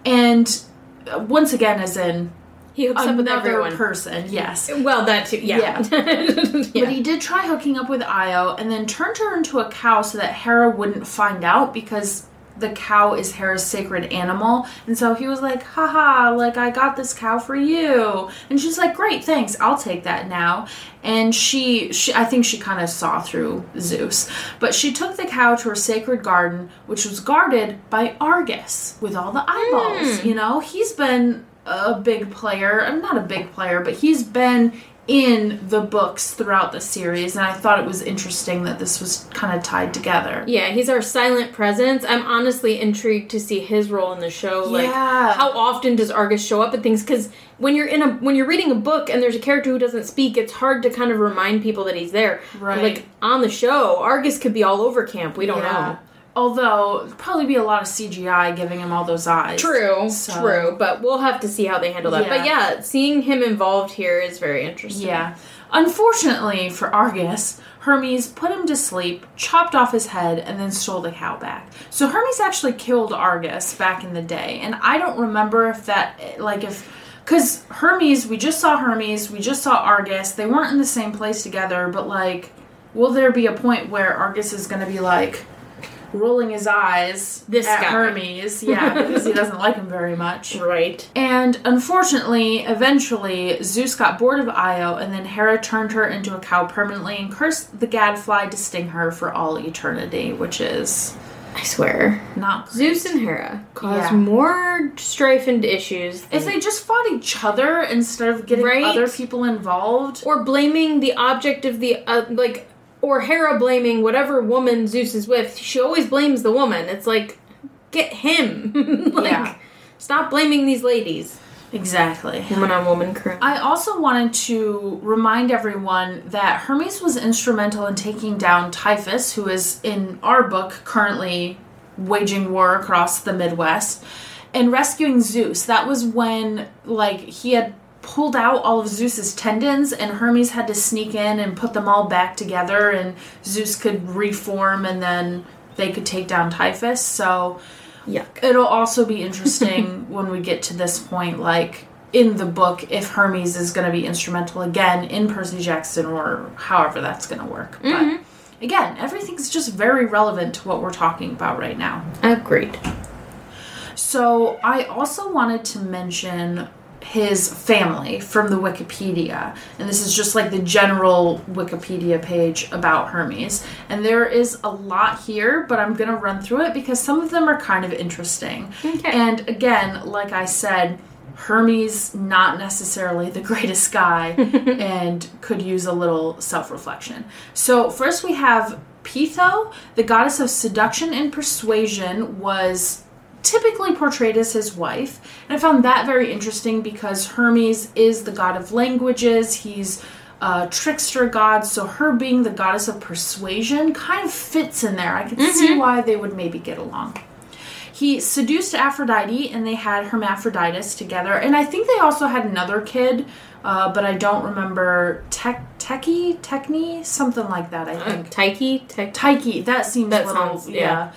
and once again, as in he hooks up with everyone. person, yes. Well, that too, yeah. Yeah. yeah. But he did try hooking up with Io, and then turned her into a cow so that Hera wouldn't find out, because the cow is Hera's sacred animal. And so he was like, haha, like, I got this cow for you. And she's like, great, thanks, I'll take that now. And she, she I think she kind of saw through Zeus. But she took the cow to her sacred garden, which was guarded by Argus with all the eyeballs. Mm. You know, he's been a big player. I'm not a big player, but he's been in the books throughout the series, and I thought it was interesting that this was kind of tied together. Yeah, he's our silent presence. I'm honestly intrigued to see his role in the show. Like, yeah. how often does Argus show up at things? Because when you're in a when you're reading a book and there's a character who doesn't speak, it's hard to kind of remind people that he's there. Right. Like, on the show, Argus could be all over camp. We don't yeah. know. Although, there'd probably be a lot of C G I giving him all those eyes. True, so. true. But we'll have to see how they handle that. Yeah. But yeah, seeing him involved here is very interesting. Yeah. Unfortunately for Argus, Hermes put him to sleep, chopped off his head, and then stole the cow back. So Hermes actually killed Argus back in the day. And I don't remember if that, like if... Because Hermes, we just saw Hermes, we just saw Argus. They weren't in the same place together, but like, will there be a point where Argus is going to be like... rolling his eyes this at guy. Hermes, yeah, because he doesn't like him very much. Right. And unfortunately, eventually, Zeus got bored of Io, and then Hera turned her into a cow permanently and cursed the gadfly to sting her for all eternity, which is... I swear. Not great. Zeus and Hera cause yeah. more strife and issues. If they just fought each other instead of getting right? other people involved. Or blaming the object of the, uh, like... Or Hera blaming whatever woman Zeus is with. She always blames the woman. It's like, get him. like, yeah. Stop blaming these ladies. Exactly. Woman on woman crime. I also wanted to remind everyone that Hermes was instrumental in taking down Typhus, who is in our book currently waging war across the Midwest. and rescuing Zeus. That was when, like, he had pulled out all of Zeus's tendons, and Hermes had to sneak in and put them all back together, and Zeus could reform, and then they could take down Typhus. So Yuck. It'll also be interesting when we get to this point, like, in the book, if Hermes is going to be instrumental again in Percy Jackson, or however that's going to work. Mm-hmm. But again, everything's just very relevant to what we're talking about right now. Agreed. So I also wanted to mention his family from the Wikipedia. And this is just like the general Wikipedia page about Hermes. And there is a lot here, but I'm going to run through it because some of them are kind of interesting. Okay. And again, like I said, Hermes, not necessarily the greatest guy, and could use a little self-reflection. So first we have Pytho, the goddess of seduction and persuasion, was typically portrayed as his wife. And I found that very interesting because Hermes is the god of languages. He's a trickster god, so her being the goddess of persuasion kind of fits in there. I could mm-hmm. see why they would maybe get along. He seduced Aphrodite, and they had Hermaphroditus together. And I think they also had another kid, uh, but I don't remember. Te- Teki? Techni? Something like that, I think. Uh, Tyche? Te- Tyche. That seems that a little, sounds, yeah. yeah.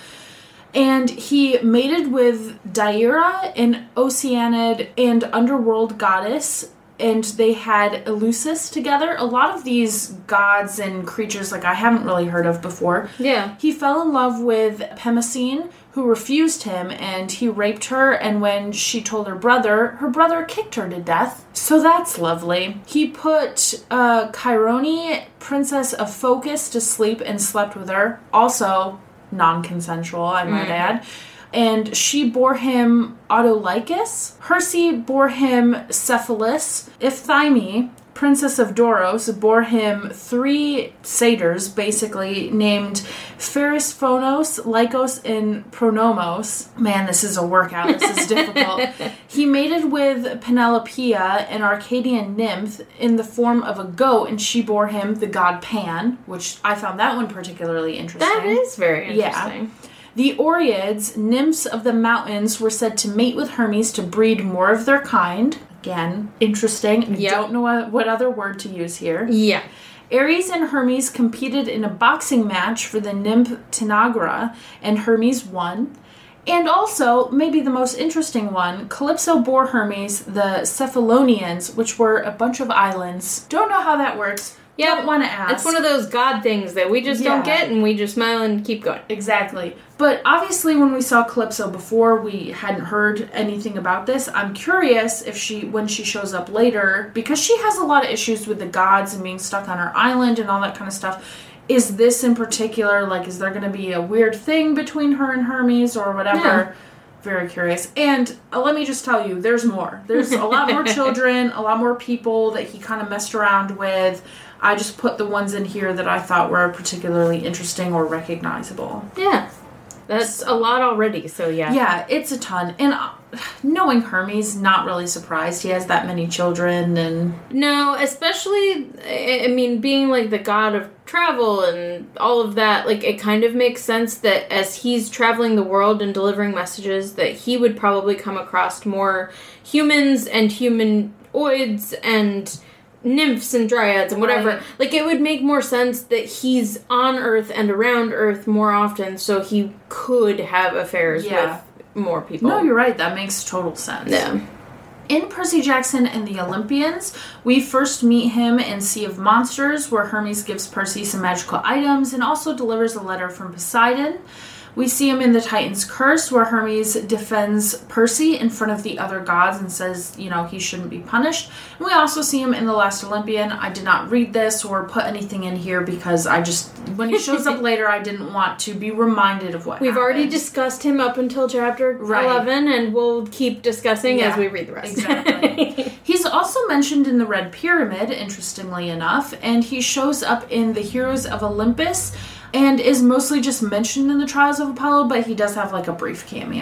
And he mated with Dyaira, an Oceanid and underworld goddess, and they had Eleusis together. A lot of these gods and creatures, like, I haven't really heard of before. Yeah. He fell in love with Pemacine, who refused him, and he raped her, and when she told her brother, her brother kicked her to death. So that's lovely. He put uh, Chirone, princess of Phocis, to sleep and slept with her. Also non-consensual, I might mm. add. And she bore him Autolycus. Herse bore him Cephalus. Iphthime, princess of Doros, bore him three satyrs, basically, named Pheresphonos, Lycos, and Pronomos. Man, this is a workout. This is difficult. He mated with Penelopeia, an Arcadian nymph, in the form of a goat, and she bore him the god Pan, which I found that one particularly interesting. That is very interesting. Yeah. The Oreads, nymphs of the mountains, were said to mate with Hermes to breed more of their kind. Again, interesting. Yep. I don't know what other word to use here. Yeah. Ares and Hermes competed in a boxing match for the nymph Tanagra, and Hermes won. And also, maybe the most interesting one, Calypso bore Hermes the Cephalonians, which were a bunch of islands. Don't know how that works. Yeah, don't want to ask. It's one of those God things that we just yeah. don't get, and we just smile and keep going. Exactly. But obviously when we saw Calypso before, we hadn't heard anything about this. I'm curious if she, when she shows up later, because she has a lot of issues with the gods and being stuck on her island and all that kind of stuff. Is this in particular, like, is there going to be a weird thing between her and Hermes or whatever? Yeah. Very curious. And uh, let me just tell you, there's more. There's a lot more children, a lot more people that he kind of messed around with. I just put the ones in here that I thought were particularly interesting or recognizable. Yeah. That's a lot already, so yeah. Yeah, it's a ton. And uh, knowing Hermes, not really surprised he has that many children. And no, especially, I mean, being like the god of travel and all of that, like, it kind of makes sense that as he's traveling the world and delivering messages, that he would probably come across more humans and humanoids and nymphs and dryads and whatever. Right. Like, it would make more sense that he's on Earth and around Earth more often, so he could have affairs yeah. with more people. No, you're right. That makes total sense. Yeah. In Percy Jackson and the Olympians, we first meet him in Sea of Monsters, where Hermes gives Percy some magical items and also delivers a letter from Poseidon. We see him in the Titan's Curse, where Hermes defends Percy in front of the other gods and says, you know, he shouldn't be punished. And we also see him in The Last Olympian. I did not read this or put anything in here because I just, when he shows up later, I didn't want to be reminded of what We've happened. already discussed him up until chapter right. eleven, and we'll keep discussing yeah, as we read the rest. Exactly. He's also mentioned in the Red Pyramid, interestingly enough, and he shows up in the Heroes of Olympus, and is mostly just mentioned in the Trials of Apollo, but he does have, like, a brief cameo.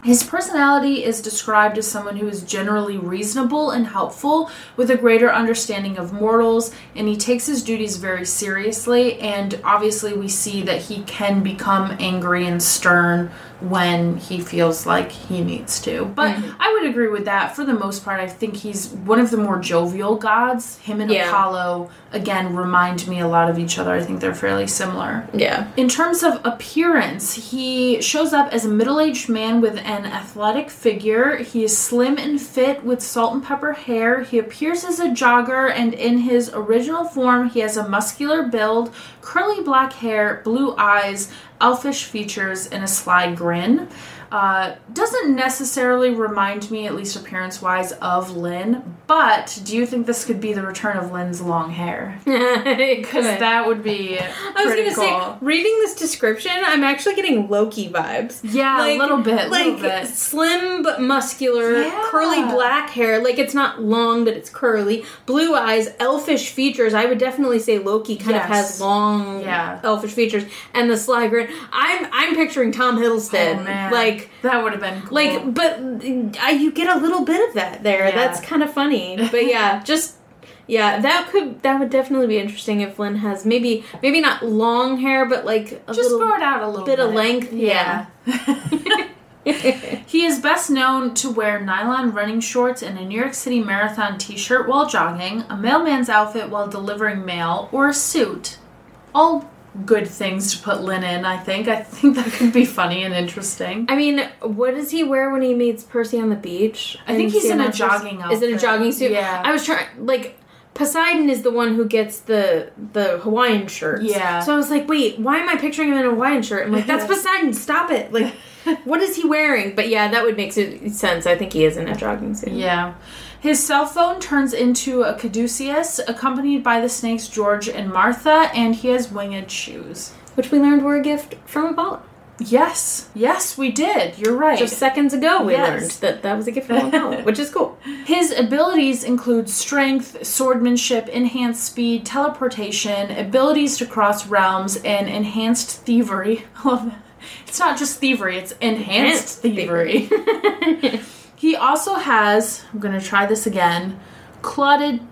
His personality is described as someone who is generally reasonable and helpful, with a greater understanding of mortals, and he takes his duties very seriously, and obviously we see that he can become angry and stern when he feels like he needs to. But mm-hmm. I would agree with that. For the most part, I think he's one of the more jovial gods. Him and yeah. Apollo, again, remind me a lot of each other. I think they're fairly similar. Yeah. In terms of appearance, he shows up as a middle-aged man with an athletic figure. He is slim and fit with salt and pepper hair. He appears as a jogger, and in his original form, he has a muscular build, curly black hair, blue eyes, elfish features, and a sly grin. Uh, doesn't necessarily remind me, at least appearance-wise, of Lynn, but do you think this could be the return of Lynn's long hair? Because that would be I was going to say, reading this description, I'm actually getting Loki vibes. Yeah, like, a little bit, like little bit. Slim but muscular, yeah. curly black hair. Like, it's not long, but it's curly. Blue eyes, elfish features. I would definitely say Loki kind yes. of has long, yeah. elfish features. And the sly grin. I'm I'm picturing Tom Hiddleston. Oh, man. Like, that would have been cool. Like, but I, you get a little bit of that there. Yeah. That's kind of funny. But yeah, just yeah, that could that would definitely be interesting if Lynn has maybe maybe not long hair, but like a just little grow it out a little bit bit of length. Yeah. yeah. He is best known to wear nylon running shorts and a New York City Marathon t-shirt while jogging, a mailman's outfit while delivering mail, or a suit. All good things to put Lynn in, I think. I think that could be funny and interesting. I mean, what does he wear when he meets Percy on the beach? I think he's in a jogging outfit. Is it a jogging suit? Yeah. I was trying, like, Poseidon is the one who gets the the Hawaiian shirts. Yeah. So I was like, wait, why am I picturing him in a Hawaiian shirt? I'm like, that's Poseidon, stop it. Like, what is he wearing? But yeah, that would make sense. I think he is in a jogging suit. Yeah. His cell phone turns into a caduceus, accompanied by the snakes George and Martha, and he has winged shoes. Which we learned were a gift from Apollo. Yes. Yes, we did. You're right. Just seconds ago we yes. learned that that was a gift from Apollo, which is cool. His abilities include strength, swordsmanship, enhanced speed, teleportation, abilities to cross realms, and enhanced thievery. It's not just thievery, it's enhanced, enhanced thievery. thievery. He also has, I'm going to try this again, claudid,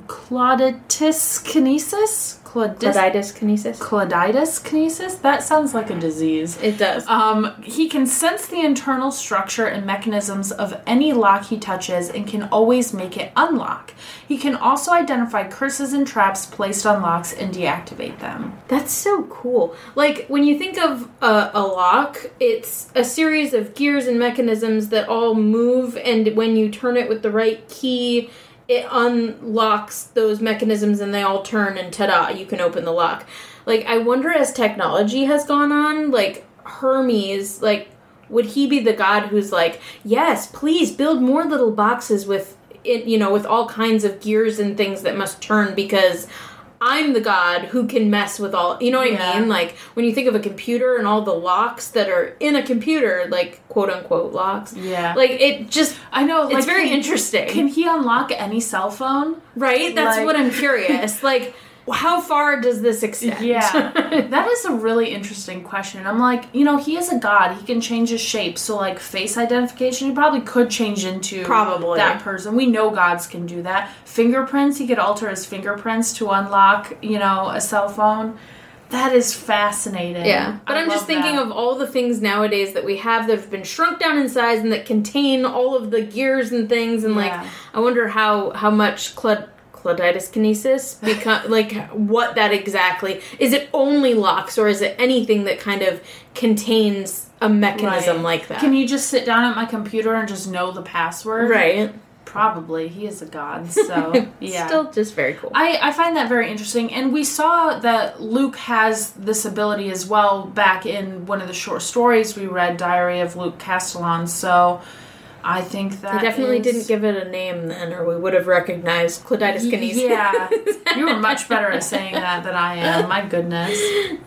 clauditis kinesis? Claudis, Clauditis kinesis? Clauditis kinesis? That sounds like a disease. It does. Um, he can sense the internal structure and mechanisms of any lock he touches and can always make it unlock. He can also identify curses and traps placed on locks and deactivate them. That's so cool. Like, when you think of a, a lock, it's a series of gears and mechanisms that all move, and when you turn it with the right key, it unlocks those mechanisms and they all turn and ta-da, you can open the lock. Like, I wonder as technology has gone on, like, Hermes, like, would he be the god who's like, yes, please build more little boxes with, it, you know, with all kinds of gears and things that must turn because I'm the god who can mess with all, you know what yeah. I mean? Like, when you think of a computer and all the locks that are in a computer, like, quote-unquote locks. Yeah. Like, it just, I know, it's like, very can, interesting. Can he unlock any cell phone? Right? That's like, what I'm curious. Like, how far does this extend? Yeah. That is a really interesting question. I'm like, you know, he is a god. He can change his shape. So, like, face identification, he probably could change into probably that person. We know gods can do that. Fingerprints, he could alter his fingerprints to unlock, you know, a cell phone. That is fascinating. Yeah. But I I'm just thinking that. of all the things nowadays that we have that have been shrunk down in size and that contain all of the gears and things. And, yeah. like, I wonder how, how much Claude... Clauditis kinesis, because like what that exactly is. It only locks, or is it anything that kind of contains a mechanism right. like that? Can you just sit down at my computer and just know the password? Right. Probably. He is a god, so yeah. Still just very cool. I, I find that very interesting. And we saw that Luke has this ability as well back in one of the short stories we read, Diary of Luke Castellan, so I think that They definitely is... didn't give it a name then, or we would have recognized Clauditis kinesis. Yeah. You were much better at saying that than I am. My goodness.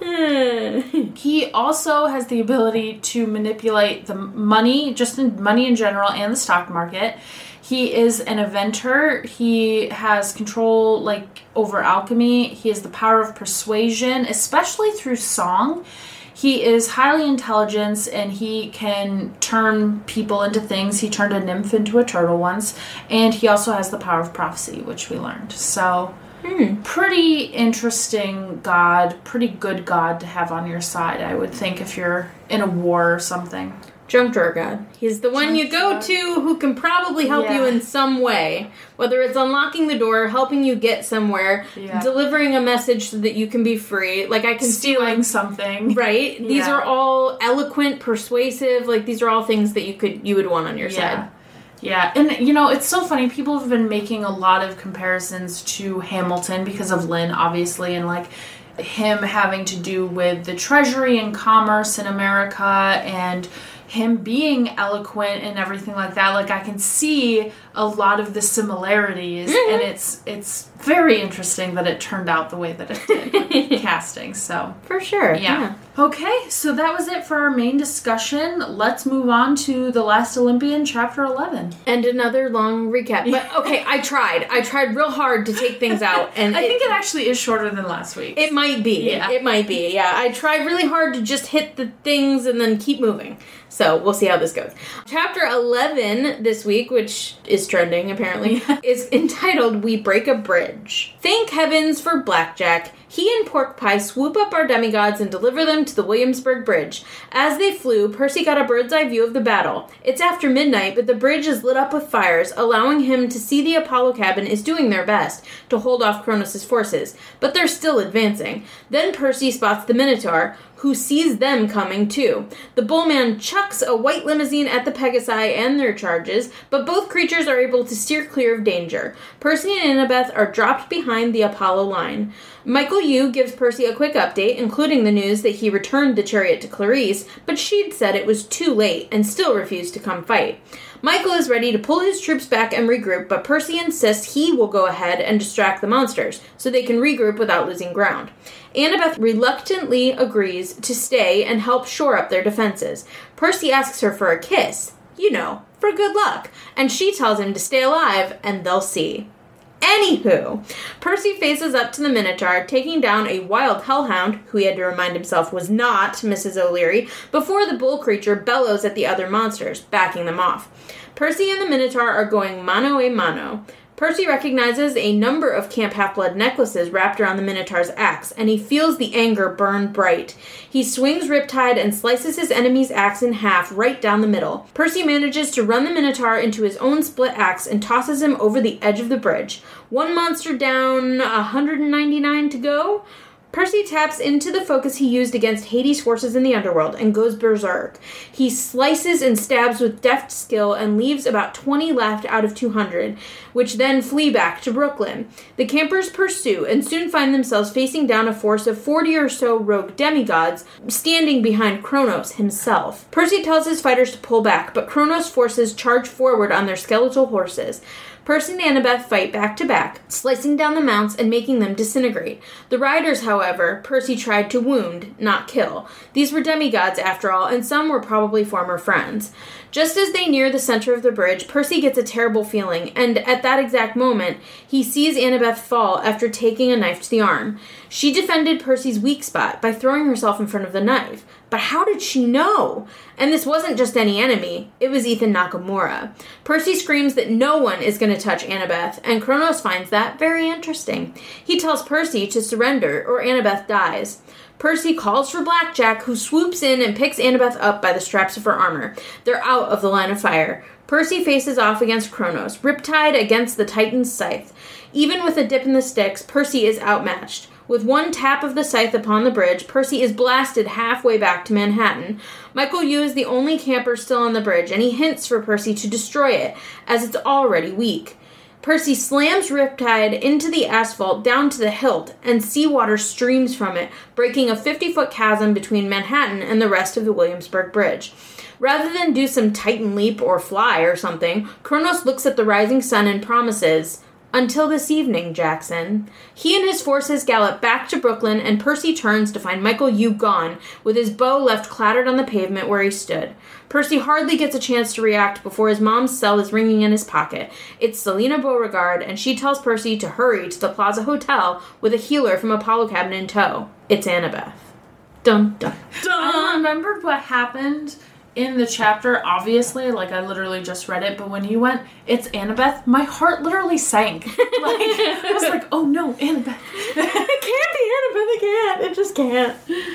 He also has the ability to manipulate the money, just in money in general, and the stock market. He is an inventor. He has control, like, over alchemy. He has the power of persuasion, especially through song. He is highly intelligent, and he can turn people into things. He turned a nymph into a turtle once, and he also has the power of prophecy, which we learned. So, hmm. pretty interesting god, pretty good god to have on your side, I would think, if you're in a war or something. Junk drawer god. He's the one Junk you go drawer. to who can probably help yeah. you in some way. Whether it's unlocking the door, helping you get somewhere, yeah. delivering a message so that you can be free. Like, I can Stealing see, something. Right? Yeah. These are all eloquent, persuasive. Like, these are all things that you could you would want on your yeah. side. Yeah, and, you know, it's so funny. People have been making a lot of comparisons to Hamilton because of Lynn, obviously, and, like, him having to do with the treasury and commerce in America and him being eloquent and everything like that. Like, I can see a lot of the similarities, mm-hmm. and it's it's very interesting that it turned out the way that it did with casting. So for sure, yeah. yeah. Okay, so that was it for our main discussion. Let's move on to The Last Olympian, Chapter eleven. And another long recap. But, okay, I tried. I tried real hard to take things out. And I it, think it actually is shorter than last week. It might be. Yeah. It might be, yeah. I tried really hard to just hit the things and then keep moving. So, we'll see how this goes. Chapter eleven this week, which is trending, apparently, is entitled, We Break a Bridge. Thank heavens for Blackjack. He and Pork Pie swoop up our demigods and deliver them to the Williamsburg Bridge. As they flew, Percy got a bird's eye view of the battle. It's after midnight, but the bridge is lit up with fires, allowing him to see the Apollo cabin is doing their best to hold off Kronos' forces, but they're still advancing. Then Percy spots the Minotaur, who sees them coming too. The Bullman chucks a white limousine at the Pegasi and their charges, but both creatures are able to steer clear of danger. Percy and Annabeth are dropped behind the Apollo line. Michael Yu gives Percy a quick update, including the news that he returned the chariot to Clarice, but she'd said it was too late and still refused to come fight. Michael is ready to pull his troops back and regroup, but Percy insists he will go ahead and distract the monsters, so they can regroup without losing ground. Annabeth reluctantly agrees to stay and help shore up their defenses. Percy asks her for a kiss, you know, for good luck, and she tells him to stay alive, and they'll see. Anywho, Percy faces up to the Minotaur, taking down a wild hellhound, who he had to remind himself was not Missus O'Leary, before the bull creature bellows at the other monsters, backing them off. Percy and the Minotaur are going mano a mano. Percy recognizes a number of Camp Half-Blood necklaces wrapped around the Minotaur's axe, and he feels the anger burn bright. He swings Riptide and slices his enemy's axe in half right down the middle. Percy manages to run the Minotaur into his own split axe and tosses him over the edge of the bridge. One monster down, one hundred ninety-nine to go. Percy taps into the focus he used against Hades' forces in the underworld and goes berserk. He slices and stabs with deft skill and leaves about twenty left out of two hundred, which then flee back to Brooklyn. The campers pursue and soon find themselves facing down a force of forty or so rogue demigods standing behind Kronos himself. Percy tells his fighters to pull back, but Kronos' forces charge forward on their skeletal horses. Percy and Annabeth fight back-to-back, slicing down the mounts and making them disintegrate. The riders, however, Percy tried to wound, not kill. These were demigods, after all, and some were probably former friends. Just as they near the center of the bridge, Percy gets a terrible feeling, and at that exact moment, he sees Annabeth fall after taking a knife to the arm. She defended Percy's weak spot by throwing herself in front of the knife. But how did she know? And this wasn't just any enemy, it was Ethan Nakamura. Percy screams that no one is going to touch Annabeth, and Kronos finds that very interesting. He tells Percy to surrender, or Annabeth dies. Percy calls for Blackjack, who swoops in and picks Annabeth up by the straps of her armor. They're out of the line of fire. Percy faces off against Kronos, Riptide against the Titan's scythe. Even with a dip in the sticks, Percy is outmatched. With one tap of the scythe upon the bridge, Percy is blasted halfway back to Manhattan. Michael Yu is the only camper still on the bridge, and he hints for Percy to destroy it, as it's already weak. Percy slams Riptide into the asphalt down to the hilt, and seawater streams from it, breaking a fifty-foot chasm between Manhattan and the rest of the Williamsburg Bridge. Rather than do some Titan leap or fly or something, Kronos looks at the rising sun and promises, "Until this evening, Jackson." He and his forces gallop back to Brooklyn, and Percy turns to find Michael Yu gone, with his bow left clattered on the pavement where he stood. Percy hardly gets a chance to react before his mom's cell is ringing in his pocket. It's Selena Beauregard, and she tells Percy to hurry to the Plaza Hotel with a healer from Apollo Cabin in tow. It's Annabeth. Dun, dun, dun. I remembered what happened in the chapter, obviously, like, I literally just read it, but when you went, it's Annabeth, my heart literally sank. Like, I was like, oh no, Annabeth. It can't be Annabeth, it can't. It just can't.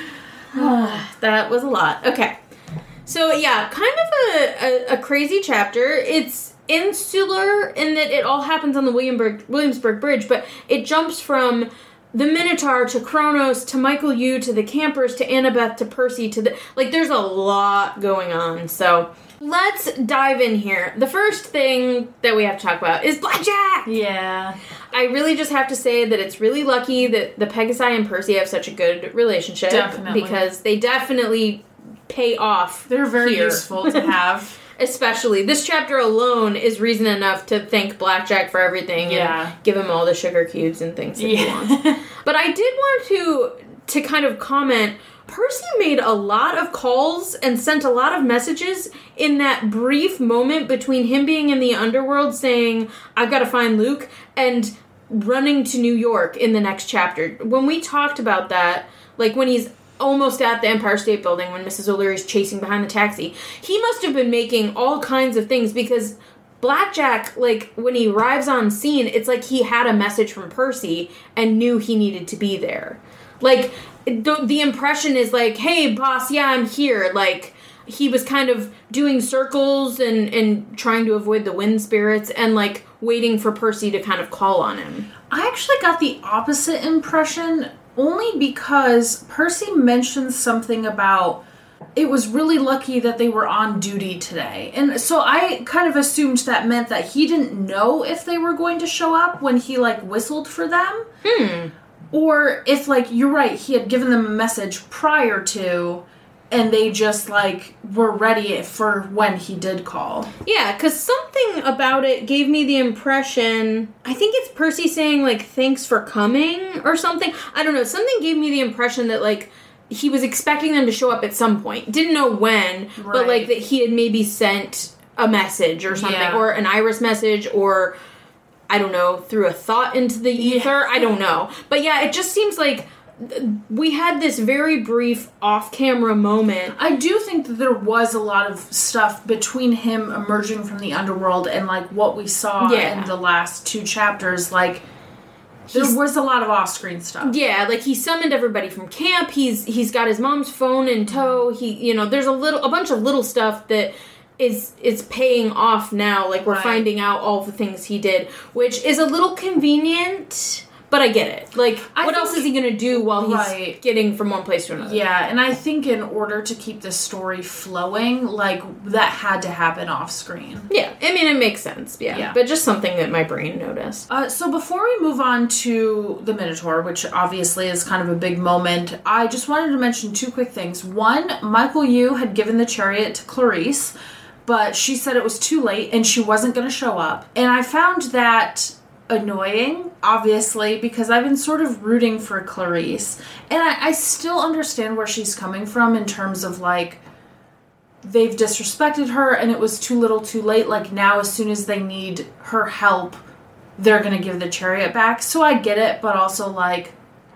That was a lot. Okay. So, yeah, kind of a, a, a crazy chapter. It's insular in that it all happens on the Williamsburg, Williamsburg Bridge, but it jumps from the Minotaur to Kronos to Michael Yu to the campers to Annabeth to Percy to the... Like, there's a lot going on. So, let's dive in here. The first thing that we have to talk about is Blackjack! Yeah. I really just have to say that it's really lucky that the Pegasi and Percy have such a good relationship. Definitely. Because they definitely pay off. They're very here. useful to have. Especially. This chapter alone is reason enough to thank Blackjack for everything yeah. and give him all the sugar cubes and things that yeah. he wants. But I did want to to kind of comment, Percy made a lot of calls and sent a lot of messages in that brief moment between him being in the underworld saying, I've got to find Luke, and running to New York in the next chapter. When we talked about that, like when he's almost at the Empire State Building when Missus O'Leary's chasing behind the taxi, he must have been making all kinds of things because Blackjack, like, when he arrives on scene, it's like he had a message from Percy and knew he needed to be there. Like, the, the impression is like, hey, boss, yeah, I'm here. Like, he was kind of doing circles and, and trying to avoid the wind spirits and, like, waiting for Percy to kind of call on him. I actually got the opposite impression only because Percy mentioned something about it was really lucky that they were on duty today. And so I kind of assumed that meant that he didn't know if they were going to show up when he, like, whistled for them. Hmm. Or if, like, you're right, he had given them a message prior to, and they just, like, were ready for when he did call. Yeah, because something about it gave me the impression, I think it's Percy saying, like, thanks for coming or something. I don't know. Something gave me the impression that, like, he was expecting them to show up at some point. Didn't know when, right. But, like, that he had maybe sent a message or something, yeah. Or an Iris message, or, I don't know, threw a thought into the ether. Yeah. I don't know. But, yeah, it just seems like we had this very brief off-camera moment. I do think that there was a lot of stuff between him emerging from the underworld and, like, what we saw yeah. in the last two chapters. Like, there he's, was a lot of off-screen stuff. Yeah, like, he summoned everybody from camp. He's He's got his mom's phone in tow. He, you know, there's a little, a bunch of little stuff that is is paying off now. Like, we're right. finding out all the things he did, which is a little convenient. But I get it. Like, I what think, else is he going to do while he's right. getting from one place to another? Yeah, and I think in order to keep the story flowing, like, that had to happen off screen. Yeah, I mean, it makes sense. Yeah, yeah. But just something that my brain noticed. Uh, so before we move on to the Minotaur, which obviously is kind of a big moment, I just wanted to mention two quick things. One, Michael Yu had given the chariot to Clarisse, but she said it was too late and she wasn't going to show up. And I found that annoying, obviously, because I've been sort of rooting for Clarisse. And I, I still understand where she's coming from in terms of, like, they've disrespected her and it was too little too late. Like, now as soon as they need her help, they're going to give the chariot back. So I get it, but also, like...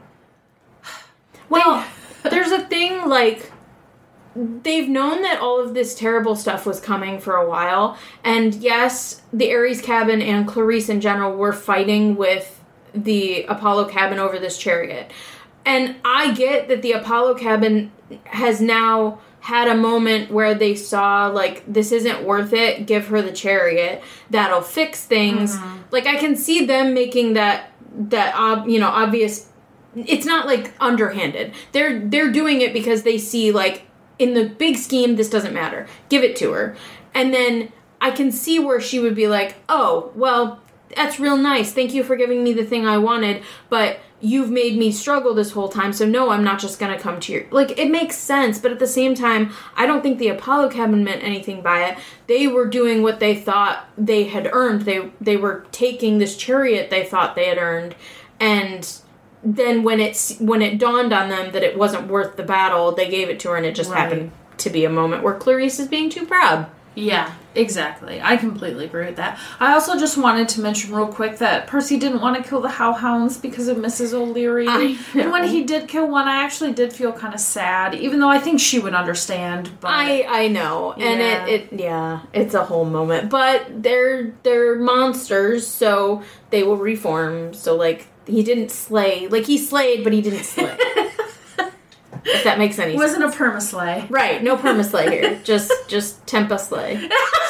Well, there's a thing, like... They've known that all of this terrible stuff was coming for a while, and yes, the Ares cabin and Clarisse in general were fighting with the Apollo cabin over this chariot. And I get that the Apollo cabin has now had a moment where they saw, like, this isn't worth it, give her the chariot, that'll fix things. Mm-hmm. Like, I can see them making that, that ob- you know, obvious, it's not, like, underhanded. They're, they're doing it because they see, like, in the big scheme, this doesn't matter. Give it to her. And then I can see where she would be like, oh, well, that's real nice. Thank you for giving me the thing I wanted, but you've made me struggle this whole time, so no, I'm not just going to come to your... Like, it makes sense, but at the same time, I don't think the Apollo cabin meant anything by it. They were doing what they thought they had earned. They they were taking this chariot they thought they had earned, and... Then when it's when it dawned on them that it wasn't worth the battle, they gave it to her, and it just right. happened to be a moment where Clarisse is being too proud. Yeah, exactly. I completely agree with that. I also just wanted to mention real quick that Percy didn't want to kill the Hellhounds because of Missus O'Leary. And when he did kill one, I actually did feel kind of sad, even though I think she would understand. But I I know, yeah. and it, it yeah, it's a whole moment. But they're they're monsters, so they will reform. So like he didn't slay, like he slayed, but he didn't slay. If that makes any it sense. wasn't a permaslay. Right, no permaslay here. Just just tempa slay.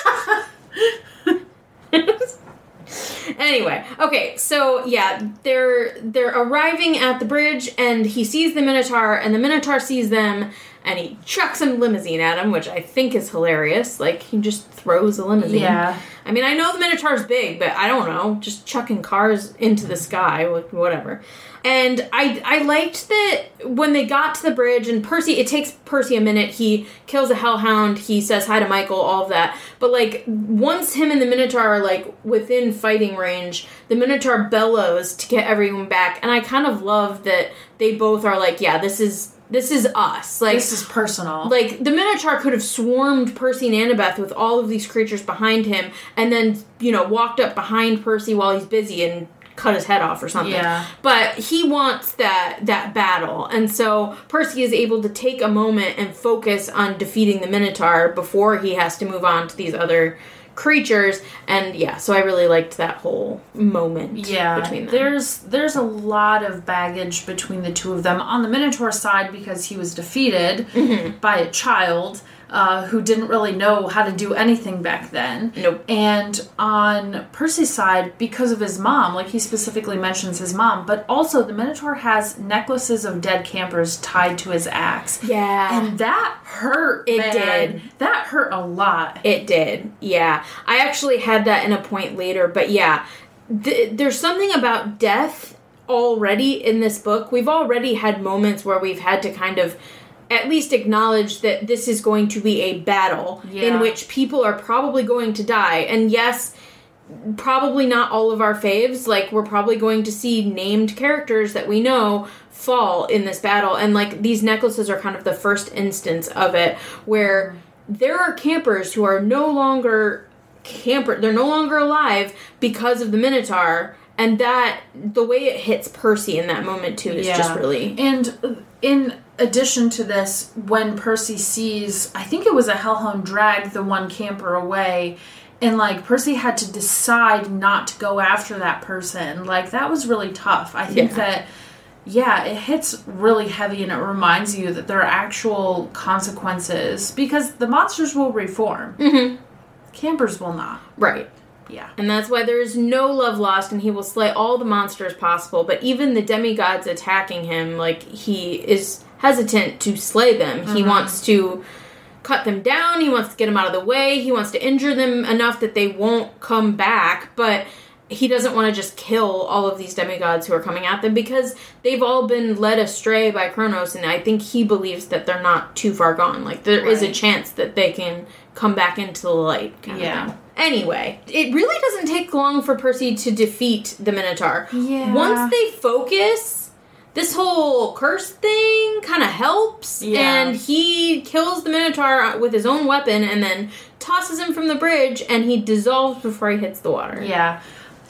Anyway, okay, so yeah, they're they're arriving at the bridge and he sees the Minotaur and the Minotaur sees them and he chucks a limousine at him, which I think is hilarious. Like he just throws a limousine. Yeah. I mean, I know the Minotaur's big, but I don't know, just chucking cars into the sky, whatever. And I I liked that when they got to the bridge and Percy, it takes Percy a minute, he kills a hellhound, he says hi to Michael, all of that. But like, once him and the Minotaur are like within fighting range, the Minotaur bellows to get everyone back. And I kind of love that they both are like, yeah, this is... This is us. Like this is personal. Like, the Minotaur could have swarmed Percy and Annabeth with all of these creatures behind him and then, you know, walked up behind Percy while he's busy and cut his head off or something. Yeah. But he wants that that battle. And so Percy is able to take a moment and focus on defeating the Minotaur before he has to move on to these other creatures. And yeah, so I really liked that whole moment yeah, between them. There's there's a lot of baggage between the two of them. On the Minotaur side, because he was defeated mm-hmm. by a child uh, who didn't really know how to do anything back then. Nope. And on Percy's side, because of his mom, like he specifically mentions his mom, but also the Minotaur has necklaces of dead campers tied to his axe. Yeah. And that hurt, It man. did. That hurt a lot. It did, yeah. I actually had that in a point later, but yeah, th- there's something about death already in this book. We've already had moments where we've had to kind of at least acknowledge that this is going to be a battle yeah. in which people are probably going to die. And yes, probably not all of our faves. Like, we're probably going to see named characters that we know fall in this battle. And, like, these necklaces are kind of the first instance of it, where there are campers who are no longer camper. They're no longer alive because of the Minotaur. And that, the way it hits Percy in that moment, too, is yeah. just really... And in addition to this, when Percy sees, I think it was a hellhound drag the one camper away, and, like, Percy had to decide not to go after that person. Like, that was really tough. I think yeah. that, yeah, it hits really heavy, and it reminds you that there are actual consequences, because the monsters will reform. Mm-hmm. Campers will not. Right. Yeah. And that's why there is no love lost, and he will slay all the monsters possible. But even the demigods attacking him, like, he is hesitant to slay them. Mm-hmm. He wants to cut them down. He wants to get them out of the way. He wants to injure them enough that they won't come back. But he doesn't want to just kill all of these demigods who are coming at them, because they've all been led astray by Kronos, and I think he believes that they're not too far gone. Like, there right. is a chance that they can come back into the light. Kind yeah. of thing. Anyway, it really doesn't take long for Percy to defeat the Minotaur. Yeah. Once they focus, this whole curse thing kind of helps, yeah. and he kills the Minotaur with his own weapon and then tosses him from the bridge, and he dissolves before he hits the water. Yeah.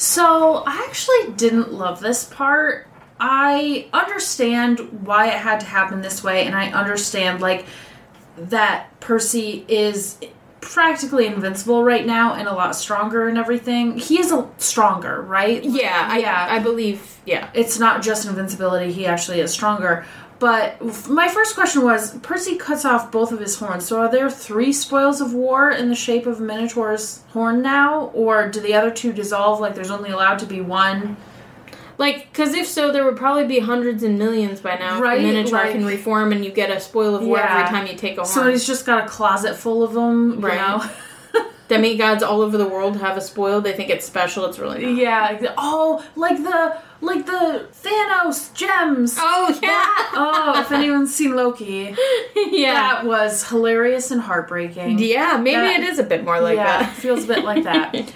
So, I actually didn't love this part. I understand why it had to happen this way, and I understand, like, that Percy is practically invincible right now and a lot stronger and everything. He is a stronger, right? Yeah, I, yeah. I believe, yeah. It's not just invincibility, he actually is stronger. But my first question was, Percy cuts off both of his horns, so are there three spoils of war in the shape of Minotaur's horn now? Or do the other two dissolve, like there's only allowed to be one? Like, because if so, there would probably be hundreds and millions by now. Right, if the Minotaur like, can reform and you get a spoil of war yeah. every time you take a horn. So he's just got a closet full of them, right. you know? Demigods all over the world have a spoil. They think it's special. It's really not. Yeah. Oh, like the like the Thanos gems. Oh, yeah. That, oh, if anyone's seen Loki. Yeah. That was hilarious and heartbreaking. Yeah, maybe that, it is a bit more like yeah, that. Yeah, feels a bit like that.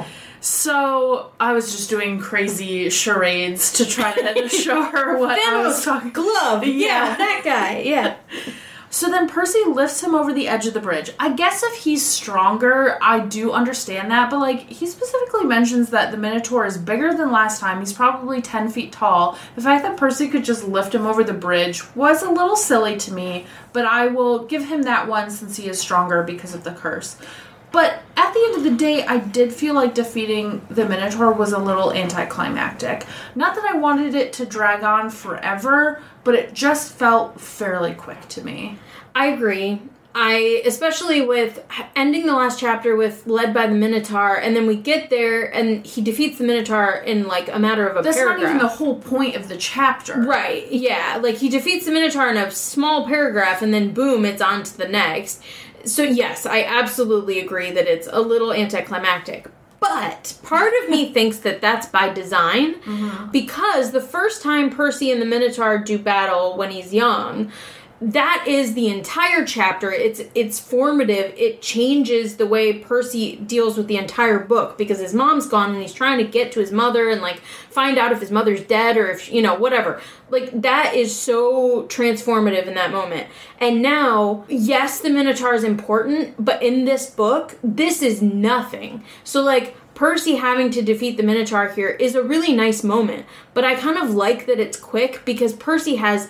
So, I was just doing crazy charades to try to show her what Thanos I was talking glove. Yeah. yeah, that guy. Yeah. So then Percy lifts him over the edge of the bridge. I guess if he's stronger, I do understand that, but like he specifically mentions that the Minotaur is bigger than last time. He's probably ten feet tall. The fact that Percy could just lift him over the bridge was a little silly to me, but I will give him that one since he is stronger because of the curse. But at the end of the day, I did feel like defeating the Minotaur was a little anticlimactic. Not that I wanted it to drag on forever, but it just felt fairly quick to me. I agree. I, especially with ending the last chapter with led by the Minotaur, and then we get there and he defeats the Minotaur in like a matter of a That's paragraph. That's not even the whole point of the chapter. Right, yeah. Like he defeats the Minotaur in a small paragraph and then boom, it's on to the next. So yes, I absolutely agree that it's a little anticlimactic. But part of me thinks that that's by design, mm-hmm. because the first time Percy and the Minotaur do battle when he's young, that is the entire chapter. It's it's formative. It changes the way Percy deals with the entire book because his mom's gone and he's trying to get to his mother and like find out if his mother's dead or if, you know, whatever. Like that is so transformative in that moment. And now, yes, the Minotaur is important, but in this book, this is nothing. So like Percy having to defeat the Minotaur here is a really nice moment, but I kind of like that it's quick because Percy has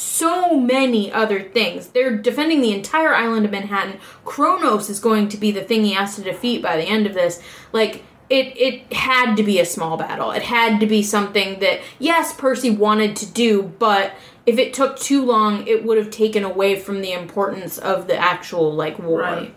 so many other things. They're defending the entire island of Manhattan. Kronos is going to be the thing he has to defeat by the end of this. Like, it it had to be a small battle. It had to be something that, yes, Percy wanted to do, but if it took too long, it would have taken away from the importance of the actual, like, war. Right.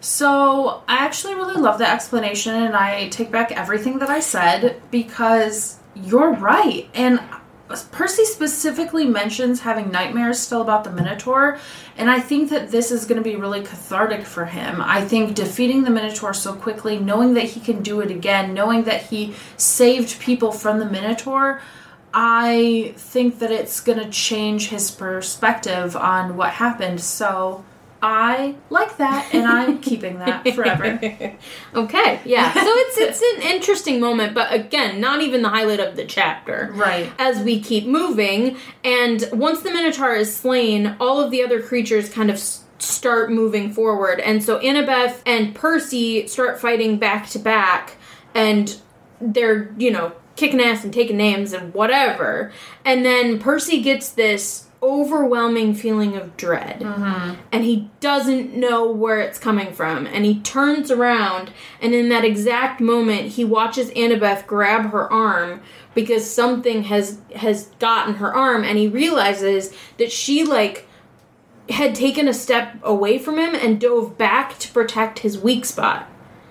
So, I actually really love the explanation, and I take back everything that I said, because you're right. And Percy specifically mentions having nightmares still about the Minotaur, and I think that this is going to be really cathartic for him. I think defeating the Minotaur so quickly, knowing that he can do it again, knowing that he saved people from the Minotaur, I think that it's going to change his perspective on what happened. So I like that, and I'm keeping that forever. Okay, yeah. So it's it's an interesting moment, but again, not even the highlight of the chapter. Right. As we keep moving, and once the Minotaur is slain, all of the other creatures kind of start moving forward. And so Annabeth and Percy start fighting back to back, and they're, you know, kicking ass and taking names and whatever. And then Percy gets this overwhelming feeling of dread, mm-hmm. and he doesn't know where it's coming from, and he turns around, and in that exact moment he watches Annabeth grab her arm because something has has gotten her arm, and he realizes that she like had taken a step away from him and dove back to protect his weak spot.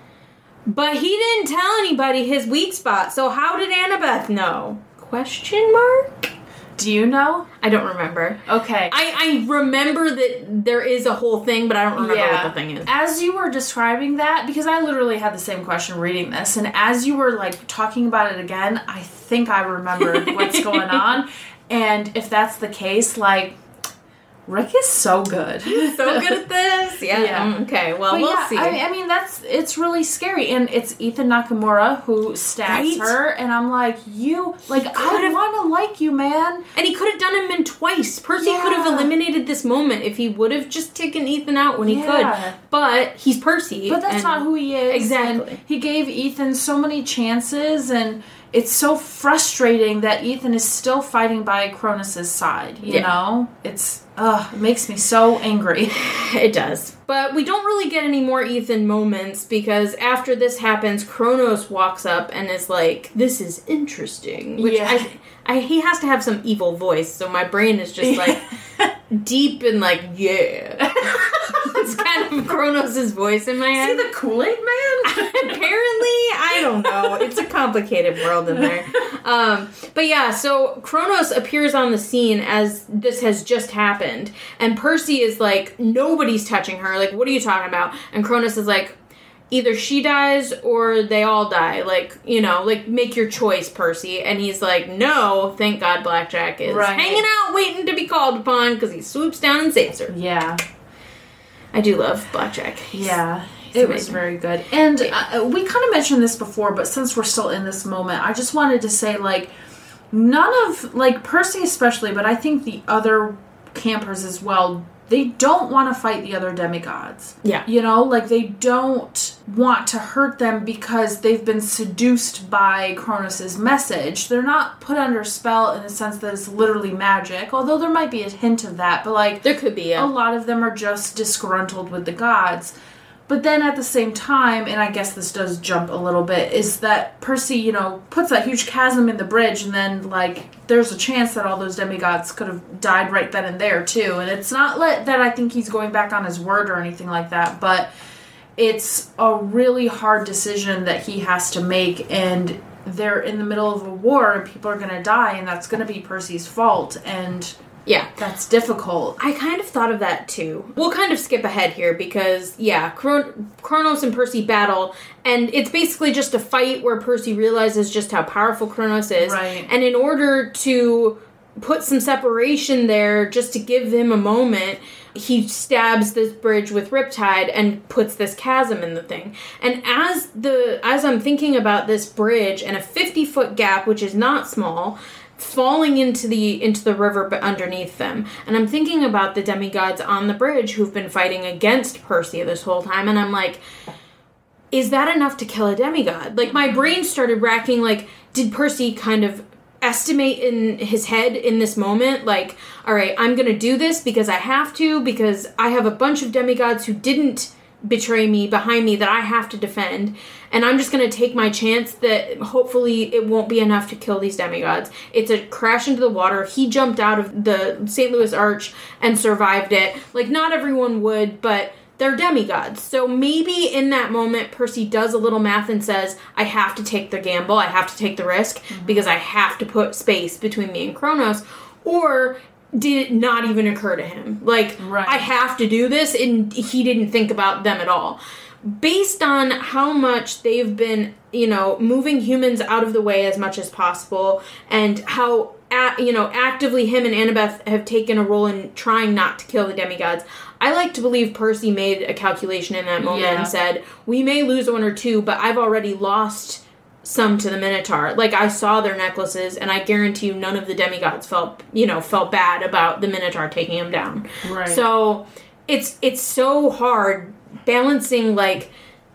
But he didn't tell anybody his weak spot, so how did Annabeth know? Question mark? Do you know? I don't remember. Okay. I, I remember that there is a whole thing, but I don't remember yeah. what the thing is. As you were describing that, because I literally had the same question reading this, and as you were, like, talking about it again, I think I remembered what's going on. And if that's the case, like, Rick is so good. He's so good at this. Yeah. yeah. Okay. Well, but we'll yeah, see. I, I mean, that's it's really scary, and it's Ethan Nakamura who stabs right? her, and I'm like, you, like, I want to like you, man. And he could have done him in twice. Percy yeah. could have eliminated this moment if he would have just taken Ethan out when he yeah. could. But he's Percy. But that's not who he is. Exactly. And he gave Ethan so many chances, and it's so frustrating that Ethan is still fighting by Kronos' side, you yeah. know? It's, ugh, it makes me so angry. It does. But we don't really get any more Ethan moments, because after this happens, Kronos walks up and is like, this is interesting. Which yeah. I, I, he has to have some evil voice, so my brain is just like deep and like, yeah. It's kind of Kronos' voice in my head. Is he the Kool-Aid man? Apparently, I don't know. It's a complicated world in there. Um, but yeah, so Kronos appears on the scene as this has just happened. And Percy is like, nobody's touching her. Like, what are you talking about? And Kronos is like, either she dies or they all die. Like, you know, like, make your choice, Percy. And he's like, no, thank God Blackjack is right. hanging out waiting to be called upon, because he swoops down and saves her. Yeah. I do love Blackjack. He's, yeah. It amazing. was very good. And uh, we kind of mentioned this before, but since we're still in this moment, I just wanted to say, like, none of, like, Percy especially, but I think the other campers as well, they don't want to fight the other demigods. Yeah. You know, like, they don't want to hurt them because they've been seduced by Kronos' message. They're not put under spell in the sense that it's literally magic, although there might be a hint of that, but, like... There could be, yeah. A lot of them are just disgruntled with the gods. But then at the same time, and I guess this does jump a little bit, is that Percy, you know, puts that huge chasm in the bridge, and then, like, there's a chance that all those demigods could have died right then and there, too. And it's not let, that I think he's going back on his word or anything like that, but it's a really hard decision that he has to make, and they're in the middle of a war, and people are going to die, and that's going to be Percy's fault, and... Yeah. That's difficult. I kind of thought of that, too. We'll kind of skip ahead here because, yeah, Chron- Kronos and Percy battle, and it's basically just a fight where Percy realizes just how powerful Kronos is. Right. And in order to put some separation there, just to give him a moment, he stabs this bridge with Riptide and puts this chasm in the thing. And as the as I'm thinking about this bridge and a fifty-foot gap, which is not small... falling into the into the river underneath them. And I'm thinking about the demigods on the bridge who've been fighting against Percy this whole time, and I'm like, is that enough to kill a demigod? Like, my brain started racking, like, did Percy kind of estimate in his head in this moment, like, all right, I'm gonna do this because I have to, because I have a bunch of demigods who didn't betray me behind me that I have to defend, and I'm just going to take my chance that hopefully it won't be enough to kill these demigods. It's a crash into the water. He jumped out of the Saint Louis Arch and survived it. Like, not everyone would, but they're demigods. So maybe in that moment, Percy does a little math and says, I have to take the gamble, I have to take the risk, mm-hmm. because I have to put space between me and Kronos, or... did it not even occur to him? Like, right. I have to do this, and he didn't think about them at all. Based on how much they've been, you know, moving humans out of the way as much as possible, and how, you know, actively him and Annabeth have taken a role in trying not to kill the demigods, I like to believe Percy made a calculation in that moment yeah. and said, we may lose one or two, but I've already lost... some to the Minotaur. Like, I saw their necklaces, and I guarantee you none of the demigods felt, you know, felt bad about the Minotaur taking him down. Right. So, it's it's so hard balancing, like,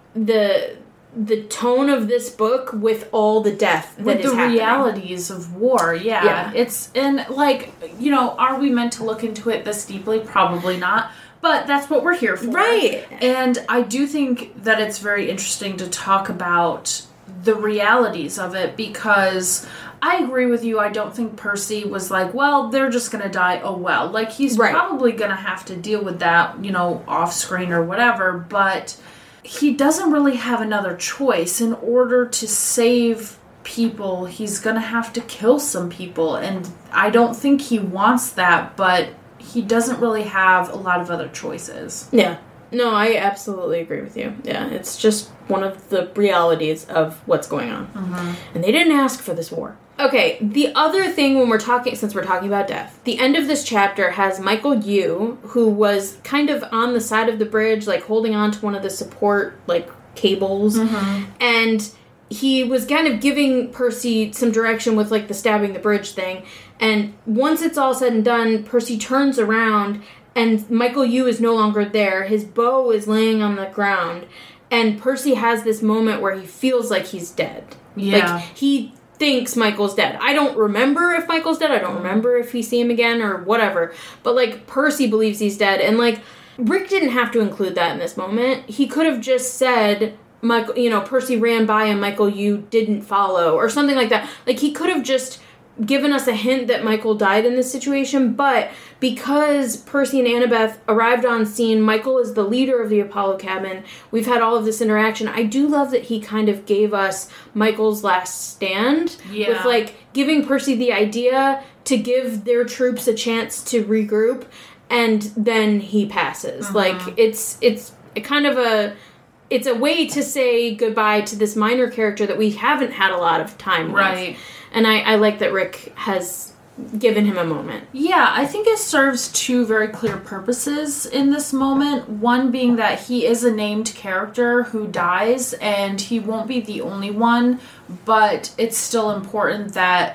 the the tone of this book with all the death that with is the happening. realities of war. Yeah. yeah. It's, and, like, you know, are we meant to look into it this deeply? Probably not. But that's what we're here for. Right. And I do think that it's very interesting to talk about the realities of it, because I agree with you. I don't think Percy was like, well, they're just going to die. Oh, well. Like, he's right. probably going to have to deal with that, you know, off screen or whatever, but he doesn't really have another choice. In order to save people, he's going to have to kill some people, and I don't think he wants that, but he doesn't really have a lot of other choices. Yeah. No, I absolutely agree with you. Yeah, it's just one of the realities of what's going on. Mm-hmm. And they didn't ask for this war. Okay, the other thing when we're talking, since we're talking about death, the end of this chapter has Michael Yu, who was kind of on the side of the bridge, like holding on to one of the support, like, cables. Mm-hmm. And he was kind of giving Percy some direction with, like, the stabbing the bridge thing. And once it's all said and done, Percy turns around and Michael Yu is no longer there. His bow is laying on the ground. And Percy has this moment where he feels like he's dead. Yeah. Like, he thinks Michael's dead. I don't remember if Michael's dead. I don't remember if we see him again or whatever. But, like, Percy believes he's dead. And, like, Rick didn't have to include that in this moment. He could have just said, Michael, you know, Percy ran by and Michael Yu didn't follow or something like that. Like, he could have just given us a hint that Michael died in this situation, but because Percy and Annabeth arrived on scene, Michael is the leader of the Apollo cabin, we've had all of this interaction. I do love that he kind of gave us Michael's last stand, yeah. with, like, giving Percy the idea to give their troops a chance to regroup, and then he passes. Uh-huh. Like, it's, it's kind of a... It's a way to say goodbye to this minor character that we haven't had a lot of time with. Right. And I, I like that Rick has given him a moment. Yeah, I think it serves two very clear purposes in this moment. One being that he is a named character who dies, and he won't be the only one, but it's still important that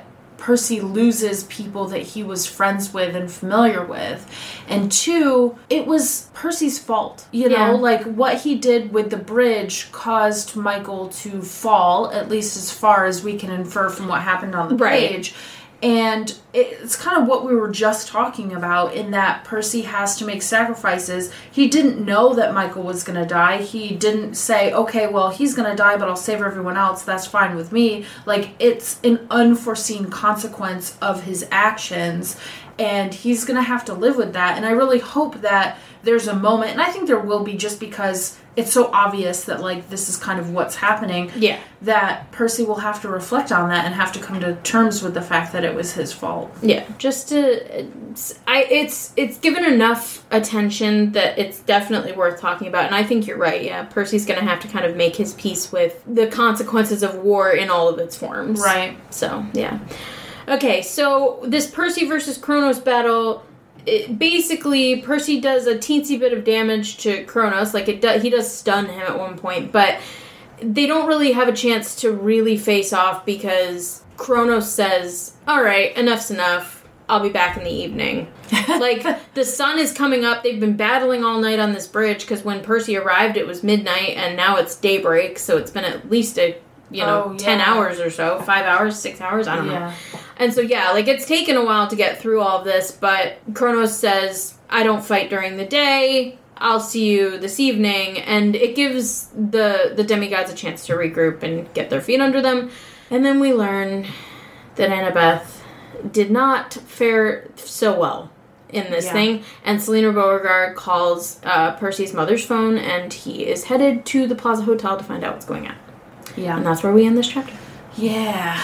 Percy loses people that he was friends with and familiar with. And two, it was Percy's fault. You know, Yeah. like what he did with the bridge caused Michael to fall, at least as far as we can infer from what happened on the Right. page. And it's kind of what we were just talking about in that Percy has to make sacrifices. He didn't know that Michael was going to die. He didn't say, okay, well, he's going to die, but I'll save everyone else. That's fine with me. Like, it's an unforeseen consequence of his actions, and he's going to have to live with that. And I really hope that there's a moment, and I think there will be just because it's so obvious that, like, this is kind of what's happening. Yeah. That Percy will have to reflect on that and have to come to terms with the fact that it was his fault. Yeah, just to, it's, I it's it's given enough attention that it's definitely worth talking about, and I think you're right. Yeah, Percy's going to have to kind of make his peace with the consequences of war in all of its forms. Right. So yeah. Okay, so this Percy versus Kronos battle. It, basically, Percy does a teensy bit of damage to Kronos. Like, it do, he does stun him at one point, but they don't really have a chance to really face off because Kronos says, alright, enough's enough. I'll be back in the evening. Like, the sun is coming up. They've been battling all night on this bridge because when Percy arrived, it was midnight, and now it's daybreak, so it's been at least a, you know, Oh, yeah. ten hours or so. Five hours, six hours, I don't Yeah. know. And so, yeah, like, it's taken a while to get through all of this, but Kronos says, I don't fight during the day, I'll see you this evening, and it gives the, the demigods a chance to regroup and get their feet under them. And then we learn that Annabeth did not fare so well in this Yeah. thing, and Selena Beauregard calls uh, Percy's mother's phone, and he is headed to the Plaza Hotel to find out what's going on. Yeah. And that's where we end this chapter. Yeah.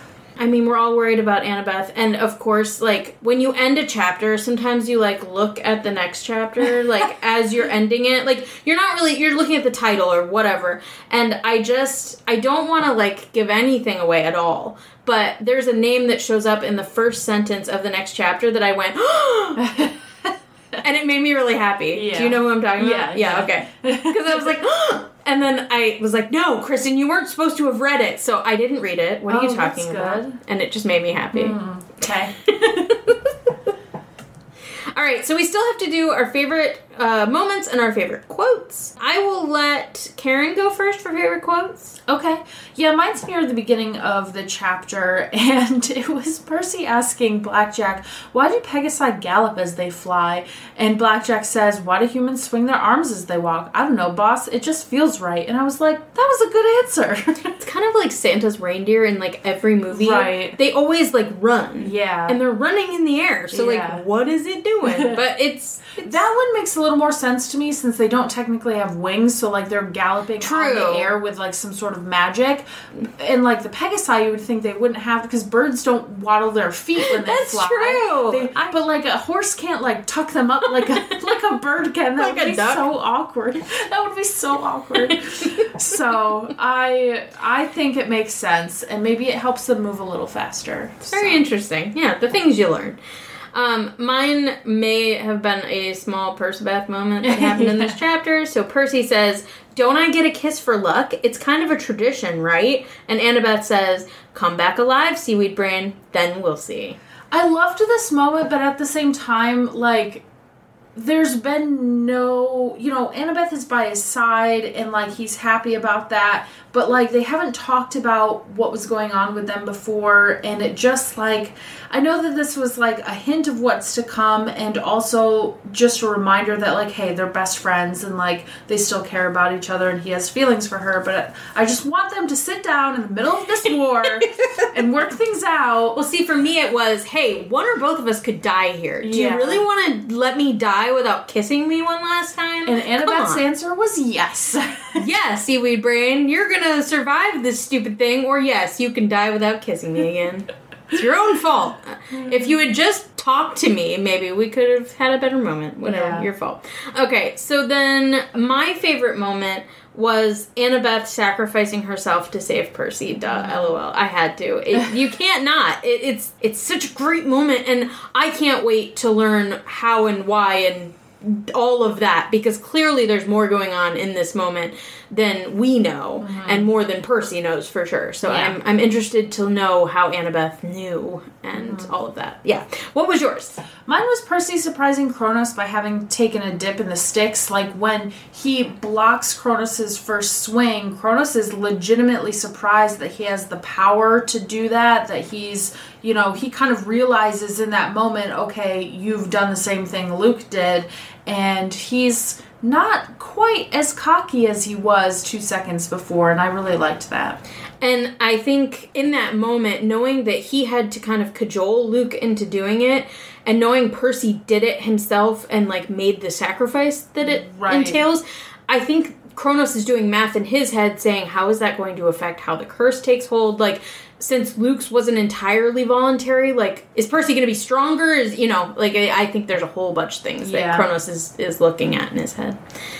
I mean, we're all worried about Annabeth, and of course, like, when you end a chapter, sometimes you, like, look at the next chapter, like, as you're ending it. Like, you're not really, you're looking at the title or whatever, and I just, I don't want to, like, give anything away at all, but there's a name that shows up in the first sentence of the next chapter that I went, and it made me really happy. Yeah. Do you know who I'm talking about? Yeah, Yeah, okay. Because I was like, and then I was like, no, Kristen, you weren't supposed to have read it. So I didn't read it. What are Oh, you talking that's about? good. And it just made me happy. Mm, okay. All right, so we still have to do our favorite uh, moments and our favorite quotes. I will let Karen go first for favorite quotes. Okay. Yeah, mine's near the beginning of the chapter, and it was Percy asking Blackjack, why do Pegasi gallop as they fly? And Blackjack says, why do humans swing their arms as they walk? I don't know, boss. It just feels right. And I was like, that was a good answer. It's kind of like Santa's reindeer in, like, every movie. Right. They always, like, run. Yeah. And they're running in the air. So, Yeah. like, what is it doing? But it's... it's That one makes a little more sense to me since they don't technically have wings, so like they're galloping True. on the air with like some sort of magic. And like the Pegasi, you would think they wouldn't have because birds don't waddle their feet when they That's fly. true. They, but like a horse can't like tuck them up like a like a bird can. That Like would a be duck. so awkward. That would be so awkward. So I I think it makes sense, and maybe it helps them move a little faster. Very So. interesting. Yeah, the things you learn. Um, mine may have been a small Percabeth moment that happened in this Yeah. chapter. So Percy says, don't I get a kiss for luck? It's kind of a tradition, right? And Annabeth says, come back alive, seaweed brain, then we'll see. I loved this moment, but at the same time, like, there's been no, you know, Annabeth is by his side, and, like, he's happy about that, but, like, they haven't talked about what was going on with them before, and it just, like, I know that this was, like, a hint of what's to come, and also just a reminder that, like, hey, they're best friends, and, like, they still care about each other, and he has feelings for her, but I just want them to sit down in the middle of this war and work things out. Well, see, for me it was, hey, one or both of us could die here. Do Yeah. you really want to let me die without kissing me one last time? And Come Annabeth's on. answer was yes. Yeah, seaweed brain, you're gonna survive this stupid thing, or yes, you can die without kissing me again. It's your own fault. If you had just talked to me, maybe we could have had a better moment. Whatever, Yeah. your fault. Okay, so then my favorite moment was Annabeth sacrificing herself to save Percy. Duh, lol. I had to. It, you can't not. It, it's it's such a great moment, and I can't wait to learn how and why and all of that, because clearly there's more going on in this moment. than we know, mm-hmm. and more than Percy knows for sure. So yeah. I'm I'm interested to know how Annabeth knew and mm-hmm. all of that. Yeah. What was yours? Mine was Percy surprising Kronos by having taken a dip in the Styx. Like, when he blocks Kronos' first swing, Kronos is legitimately surprised that he has the power to do that, that he's, you know, he kind of realizes in that moment, okay, you've done the same thing Luke did, and he's not quite as cocky as he was two seconds before, and I really liked that. And I think in that moment, knowing that he had to kind of cajole Luke into doing it, and knowing Percy did it himself and, like, made the sacrifice that it right. entails, I think Kronos is doing math in his head saying, how is that going to affect how the curse takes hold? Like, since Luke's wasn't entirely voluntary, like, is Percy going to be stronger? Is, you know, like, I, I think there's a whole bunch of things that yeah. Kronos is, is looking at in his head.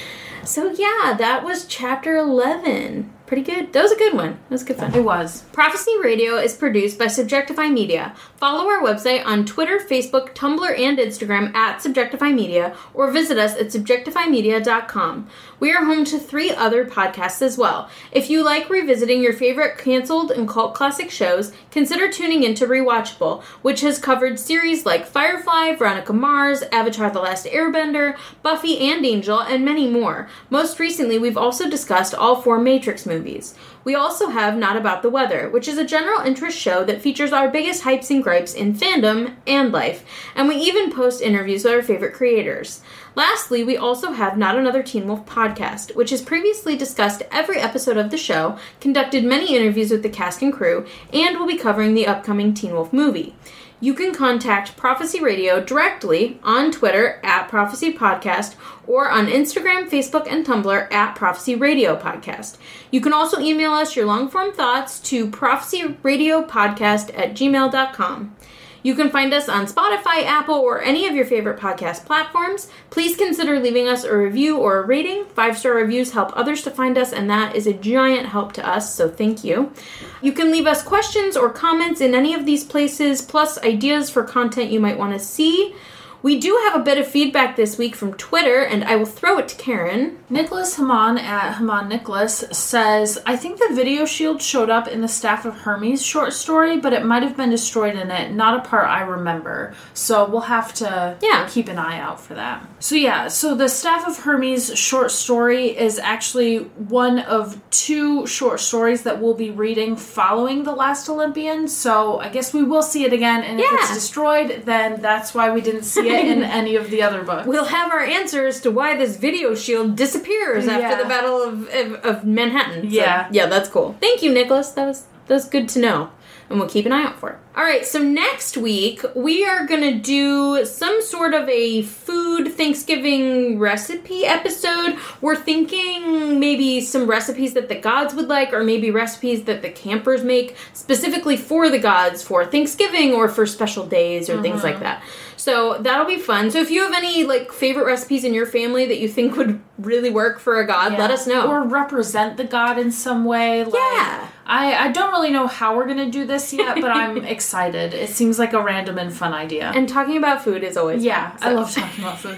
So, yeah, that was chapter eleven. Pretty good. That was a good one. That was good fun. It was. Prophecy Radio is produced by Subjectify Media. Follow our website on Twitter, Facebook, Tumblr, and Instagram at Subjectify Media, or visit us at subjectify media dot com. We are home to three other podcasts as well. If you like revisiting your favorite canceled and cult classic shows, consider tuning into Rewatchable, which has covered series like Firefly, Veronica Mars, Avatar: The Last Airbender, Buffy and Angel, and many more. Most recently, we've also discussed all four Matrix movies. Movies. We also have Not About the Weather, which is a general interest show that features our biggest hypes and gripes in fandom and life, and we even post interviews with our favorite creators. Lastly, we also have Not Another Teen Wolf podcast, which has previously discussed every episode of the show, conducted many interviews with the cast and crew, and will be covering the upcoming Teen Wolf movie. You can contact Prophecy Radio directly on Twitter at Prophecy Podcast or on Instagram, Facebook, and Tumblr at Prophecy Radio Podcast. You can also email us your long-form thoughts to prophecyradiopodcast at gmail dot com. You can find us on Spotify, Apple, or any of your favorite podcast platforms. Please consider leaving us a review or a rating. Five-star reviews help others to find us, and that is a giant help to us, so thank you. You can leave us questions or comments in any of these places, plus ideas for content you might want to see. We do have a bit of feedback this week from Twitter, and I will throw it to Karen. Nicholas Haman at Haman Nicholas says, I think the video shield showed up in the Staff of Hermes short story, but it might have been destroyed in it. Not a part I remember. So we'll have to yeah. keep an eye out for that. So yeah, so the Staff of Hermes short story is actually one of two short stories that we'll be reading following The Last Olympian. So I guess we will see it again, and yeah. if it's destroyed, then that's why we didn't see it in any of the other books. We'll have our answers to why this video shield disappears yeah. after the Battle of, of, of Manhattan. So, yeah. Yeah, that's cool. Thank you, Nicholas. That was, that was good to know. And we'll keep an eye out for it. All right, so next week, we are going to do some sort of a food Thanksgiving recipe episode. We're thinking maybe some recipes that the gods would like, or maybe recipes that the campers make specifically for the gods for Thanksgiving or for special days or mm-hmm. things like that. So that'll be fun. So if you have any like favorite recipes in your family that you think would really work for a god, yeah. let us know. Or represent the god in some way. Like, yeah. I, I don't really know how we're going to do this yet, but I'm excited. It seems like a random and fun idea. And talking about food is always yeah, fun. So. I love talking about food.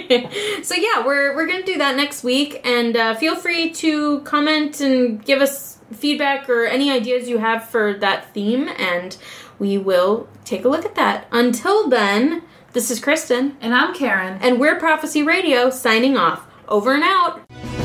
So yeah, we're we're going to do that next week. And uh, feel free to comment and give us feedback or any ideas you have for that theme. And we will take a look at that. Until then, this is Kristen. And I'm Karen. And we're Prophecy Radio, signing off. Over and out.